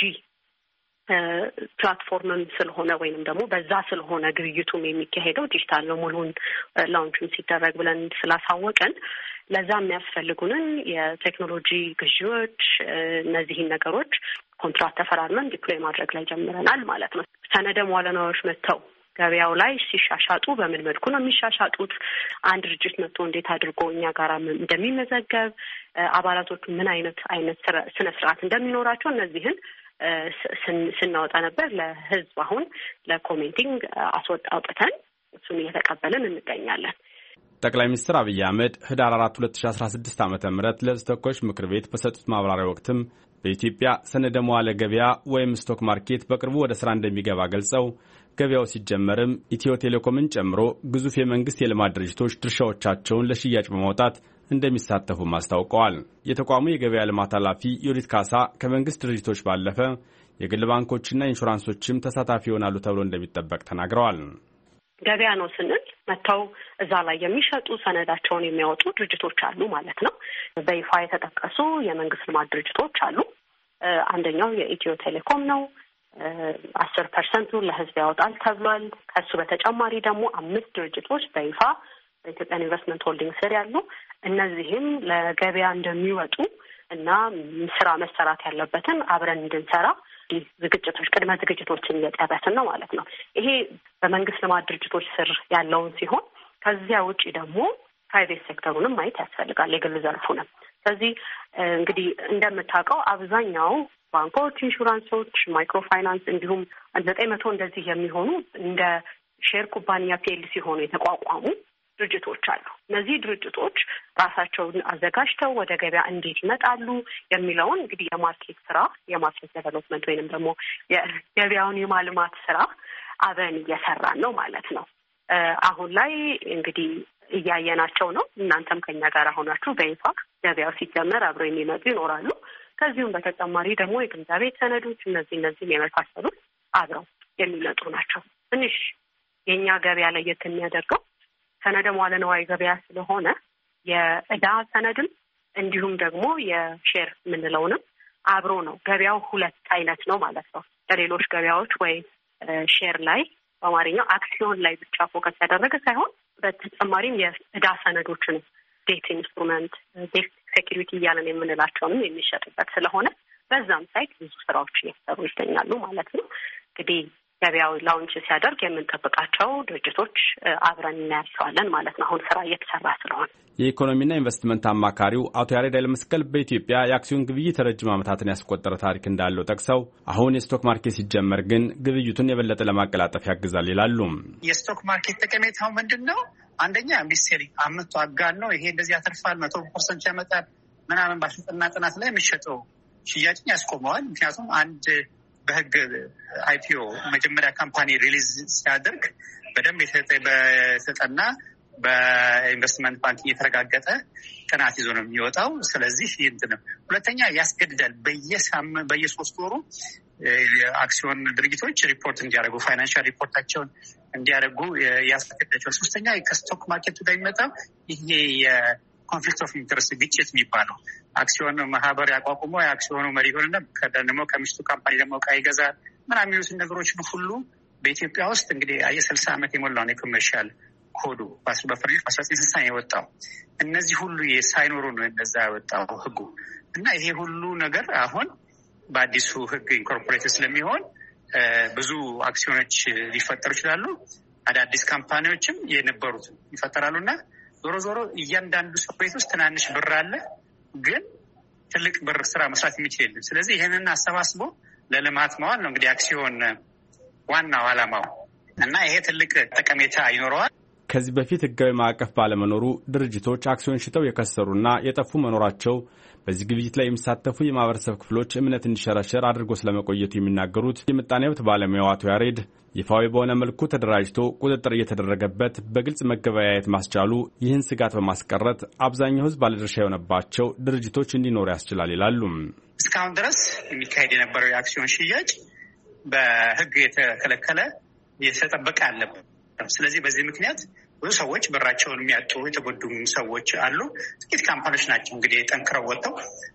ፕላትፎርምም ስለሆነ ወይንም ደግሞ በዛ ስለሆነ ግብይቱም የሚካሄደው ዲጂታል ነው ሙሉን ላውንችም ሲደረግ ብለን ስላሳወቀን ለዛ የሚያስፈልጉንን የቴክኖሎጂ ግዢዎች እነዚህን ነገሮች ኮንትራት ተፈራርመን ዲፕሎይ ማድረግ ላይ ጀምረናል ማለት ነው። ሰነደ መዋለ ንዋዮች መጥተው ገበያው ላይ ሲሻሻጡ በምን መልኩ ነው የሚሻሻጡት? አንድ ድርጅት መጥቶ እንዴት አድርጎ እኛ ጋር እንደሚመዘገብ፣ አባላቶቹ ምን አይነት ስነ ስርዓት እንደሚኖራቸው እነዚህን ስናወጣ ነበር። ለህዝብ አሁን ለኮሜንቲንግ አውጥተን እሱን እየተቀበልን እንገኛለን። ጠቅላይ ሚኒስትር አብይ አህመድ ህዳር 4 2016 ዓ.ም ለህዝብ ተወካዮች ምክር ቤት በሰጡት ማብራሪያ ወቅትም በኢትዮጵያ ሰነደ መዋለ ገበያ ወይም ስቶክ ማርኬት በቅርቡ ወደ ስራ እንደሚገባ ገልጸው ገበያው ሲጀመርም ኢትዮ ቴሌኮምን ጨምሮ ግዙፍ የመንግስት የልማት ድርጅቶች ድርሻዎቻቸውን ለሽያጭ በማውጣት እንደሚሳተፉም አስታውቀዋል። የተቋሙ የገበያ ልማት ኃላፊ ዮዲት ካሳ ከመንግስት ድርጅቶች ባለፈ የግል ባንኮችና ኢንሹራንሶችም ተሳታፊ ይሆናሉ ተብሎ እንደሚጠበቅ ተናግረዋል። ገበያ ነው ስንል መጥተው እዛ ላይ የሚሸጡ ሰነዳቸውን የሚያወጡ ድርጅቶች አሉ ማለት ነው። በይፋ የተጠቀሱ የመንግስት ልማት ድርጅቶች አሉ። አንደኛው የኢትዮ ቴሌኮም ነው። 10% ለህዝብ ያወጣል ተብሏል። ከሱ በተጨማሪ ደግሞ 5 ድርጅቶች በይፋ በኢትዮጵያ ኢንቨስትመንት ሆልዲንግ ስር ያሉ እነዚህም ለገበያ እንደሚወጡ እና ስራ መሰራት ያለበትን አብረን እንድንሰራ ዝግጅቶች ቅድመ ዝግጅቶችን እየጨረስን ነው ማለት ነው። ይሄ በመንግስት ልማት ድርጅቶች ስር ያለውን ሲሆን ከዚያ ውጪ ደግሞ ፕራይቬት ሴክተሩንም ማየት ያስፈልጋል፣ የግል ዘርፉንም። ስለዚህ እንግዲህ እንደምታውቀው አብዛኛው ባንኮች፣ ኢንሹራንሶች፣ ማይክሮ ፋይናንስ እንዲሁም 900 እንደዚህ የሚሆኑ እንደ ሼር ኩባንያ ፒኤልሲ ሆኑ የተቋቋሙ ድርጅቶች አሉ። እነዚህ ድርጅቶች ራሳቸውን አዘጋጅተው ወደ ገበያ እንዴት ይመጣሉ የሚለውን እንግዲህ የማርኬት ዴቨሎፕመንት ወይንም ደግሞ የገበያውን የማልማት ስራ አብረን እየሰራን ነው ማለት ነው። አሁን ላይ እንግዲህ እያየናቸው ነው። እናንተም ከኛ ጋር ሆናችሁ በይፋ ገበያው ሲጀመር አብረው የሚመጡ ይኖራሉ። ከዚሁም በተጨማሪ ደግሞ የግምጃ ቤት ሰነዶች እነዚህም የመሳሰሉት አብረው የሚመጡ ናቸው። ትንሽ የእኛ ገበያ ለየት የሚያደርገው ሰነደ መዋለ ንዋይ ገበያ ስለሆነ የዕዳ ሰነድም እንዲሁም ደግሞ የሼር የምንለውንም አብሮ ነው። ገበያው 2 አይነት ነው ማለት ነው። ለሌሎች ገበያዎች ወይ ሼር ላይ በአማርኛው አክሲዮን ላይ ብቻ ፎከስ ያደረገ ሳይሆን በተጨማሪም የዕዳ ሰነዶችን ዴት ኢንስትሩመንት፣ ዴት ሴኪሪቲ እያለን የምንላቸውንም የሚሸጥበት ስለሆነ በዛም ሳይት ብዙ ስራዎች እየተሰሩ ይገኛሉ ማለት ነው። እንግዲህ ገበያው ላውንች ሲያደርግ የምንጠብቃቸው ድርጅቶች አብረን እናያቸዋለን ማለት ነው። አሁን ስራ እየተሰራ ስለሆነ የኢኮኖሚና ኢንቨስትመንት አማካሪው አቶ ያሬድ ኃይለመስቀል በኢትዮጵያ የአክሲዮን ግብይት ረጅም ዓመታትን ያስቆጠረ ታሪክ እንዳለው ጠቅሰው አሁን የስቶክ ማርኬት ሲጀመር ግን ግብይቱን የበለጠ ለማቀላጠፍ ያግዛል ይላሉ። የስቶክ ማርኬት ጠቀሜታው ምንድን ነው? አንደኛ ሚስቴሪ አመቱ አጋን ነው። ይሄ እንደዚህ ያተርፋል 100% ያመጣል ምናምን ባሽጥና ጥናት ላይ የሚሸጠው ሽያጭን ያስቆመዋል። ምክንያቱም አንድ በህግ አይፒኦ መጀመሪያ ካምፓኒ ሪሊዝ ሲያደርግ በደንብ የተጠና በኢንቨስትመንት ባንክ እየተረጋገጠ ጥናት ይዞ ነው የሚወጣው። ስለዚህ ይህንትንም ሁለተኛ ያስገድዳል። በየ3 ወሩ የአክሲዮን ድርጅቶች ሪፖርት እንዲያደርጉ ፋይናንሻል ሪፖርታቸውን እንዲያደርጉ ያስገድዳቸዋል። ሶስተኛ ከስቶክ ማርኬቱ ጋር የሚመጣው ይሄ የኮንፍሊክት ኦፍ ኢንተረስት ግጭት የሚባለው አክሲዮን ማህበር ያቋቁሞ የአክሲዮኑ መሪ ሆንና ደግሞ ከሚስቱ ካምፓኒ ደግሞ እቃ ይገዛል ምናምን የሚሉትን ነገሮችን ሁሉ በኢትዮጵያ ውስጥ እንግዲህ 60 ዓመት የሞላው ነው የኮሜርሻል ኮዱ በፈረንጆች 1960 የወጣው። እነዚህ ሁሉ ሳይኖሩ ነው እንደዛ ያወጣው ህጉ እና ይሄ ሁሉ ነገር አሁን በአዲሱ ህግ ኢንኮርፖሬትድ ስለሚሆን ብዙ አክሲዮኖች ሊፈጠሩ ይችላሉ። አዳዲስ ካምፓኒዎችም የነበሩት ይፈጠራሉና ዞሮ ዞሮ እያንዳንዱ ሰው ቤት ውስጥ ትናንሽ ብር አለ፣ ግን ትልቅ ብር ስራ መስራት የሚችል የለም። ስለዚህ ይህንን አሰባስቦ ለልማት መዋል ነው እንግዲህ አክሲዮን ዋናው ዓላማው እና ይሄ ትልቅ ጠቀሜታ ይኖረዋል። ከዚህ በፊት ህጋዊ ማዕቀፍ ባለመኖሩ ድርጅቶች አክሲዮን ሽጠው የከሰሩና የጠፉ መኖራቸው በዚህ ግብይት ላይ የሚሳተፉ የማህበረሰብ ክፍሎች እምነት እንዲሸረሸር አድርጎ ስለመቆየቱ የሚናገሩት የምጣኔ ሀብት ባለሙያው አቶ ያሬድ ይፋዊ በሆነ መልኩ ተደራጅቶ ቁጥጥር እየተደረገበት በግልጽ መገበያየት ማስቻሉ ይህን ስጋት በማስቀረት አብዛኛው ህዝብ ባለድርሻ የሆነባቸው ድርጅቶች እንዲኖሩ ያስችላል ይላሉ። እስካሁን ድረስ የሚካሄድ የነበረው የአክሲዮን ሽያጭ በህግ የተከለከለ የተጠበቀ አለበት። ስለዚህ በዚህ ምክንያት ብዙ ሰዎች ብራቸውን የሚያጡ የተጎዱ ሰዎች አሉ። ጥቂት ካምፓኒዎች ናቸው እንግዲህ ጠንክረው ወጥተው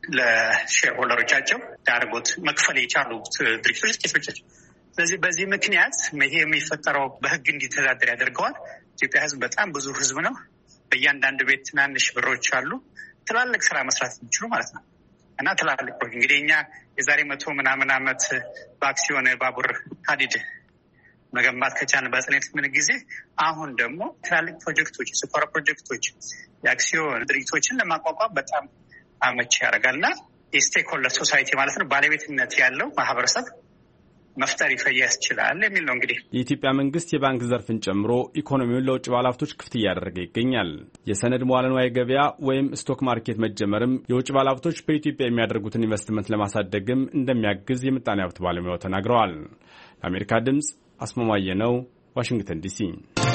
ለሼር ሆልደሮቻቸው ዳርጎት መክፈል የቻሉት ድርጅቶች ጥቂቶች ናቸው። ስለዚህ በዚህ ምክንያት ይሄ የሚፈጠረው በህግ እንዲተዳደር ያደርገዋል። ኢትዮጵያ ህዝብ በጣም ብዙ ህዝብ ነው። በእያንዳንዱ ቤት ትናንሽ ብሮች አሉ፣ ትላልቅ ስራ መስራት የሚችሉ ማለት ነው እና ትላልቅ እንግዲህ እኛ የዛሬ 100 ምናምን ዓመት በአክሲዮን ባቡር ሀዲድ መገንባት ከቻልን በጽኔት ምን ጊዜ አሁን ደግሞ ትላልቅ ፕሮጀክቶች፣ የስኳር ፕሮጀክቶች፣ የአክሲዮን ድርጅቶችን ለማቋቋም በጣም አመቺ ያደርጋልና የስቴክሆልደር ሶሳይቲ ማለት ነው ባለቤትነት ያለው ማህበረሰብ መፍጠር ያስችላል የሚል ነው። እንግዲህ የኢትዮጵያ መንግስት የባንክ ዘርፍን ጨምሮ ኢኮኖሚውን ለውጭ ባለሀብቶች ክፍት እያደረገ ይገኛል። የሰነድ መዋለ ንዋይ ገበያ ወይም ስቶክ ማርኬት መጀመርም የውጭ ባለሀብቶች በኢትዮጵያ የሚያደርጉትን ኢንቨስትመንት ለማሳደግም እንደሚያግዝ የምጣኔ ሀብት ባለሙያው ተናግረዋል። ለአሜሪካ ድምጽ አስማማየ ነው፣ ዋሽንግተን ዲሲ።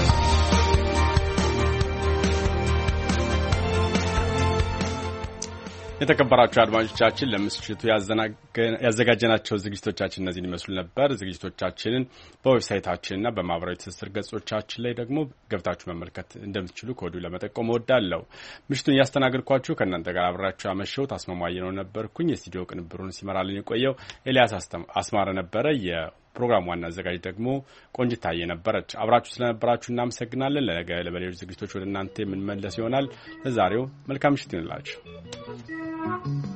የተከበራችሁ አድማጮቻችን ለምሽቱ ያዘጋጀናቸው ዝግጅቶቻችን እነዚህን ይመስሉ ነበር። ዝግጅቶቻችንን በዌብሳይታችንና በማህበራዊ ትስስር ገጾቻችን ላይ ደግሞ ገብታችሁ መመልከት እንደምትችሉ ከወዲሁ ለመጠቆም እወዳለሁ። ምሽቱን እያስተናገድኳችሁ ከእናንተ ጋር አብራችሁ ያመሸሁት አስማማየ ነው ነበርኩኝ። የስቱዲዮ ቅንብሩን ሲመራልን የቆየው ኤልያስ አስማረ ነበረ። የፕሮግራሙ ዋና አዘጋጅ ደግሞ ቆንጅታዬ ነበረች። አብራችሁ ስለነበራችሁ እናመሰግናለን። ለነገ ለበሌሎች ዝግጅቶች ወደ እናንተ የምንመለስ ይሆናል። ለዛሬው መልካም ምሽት ይሁንላችሁ።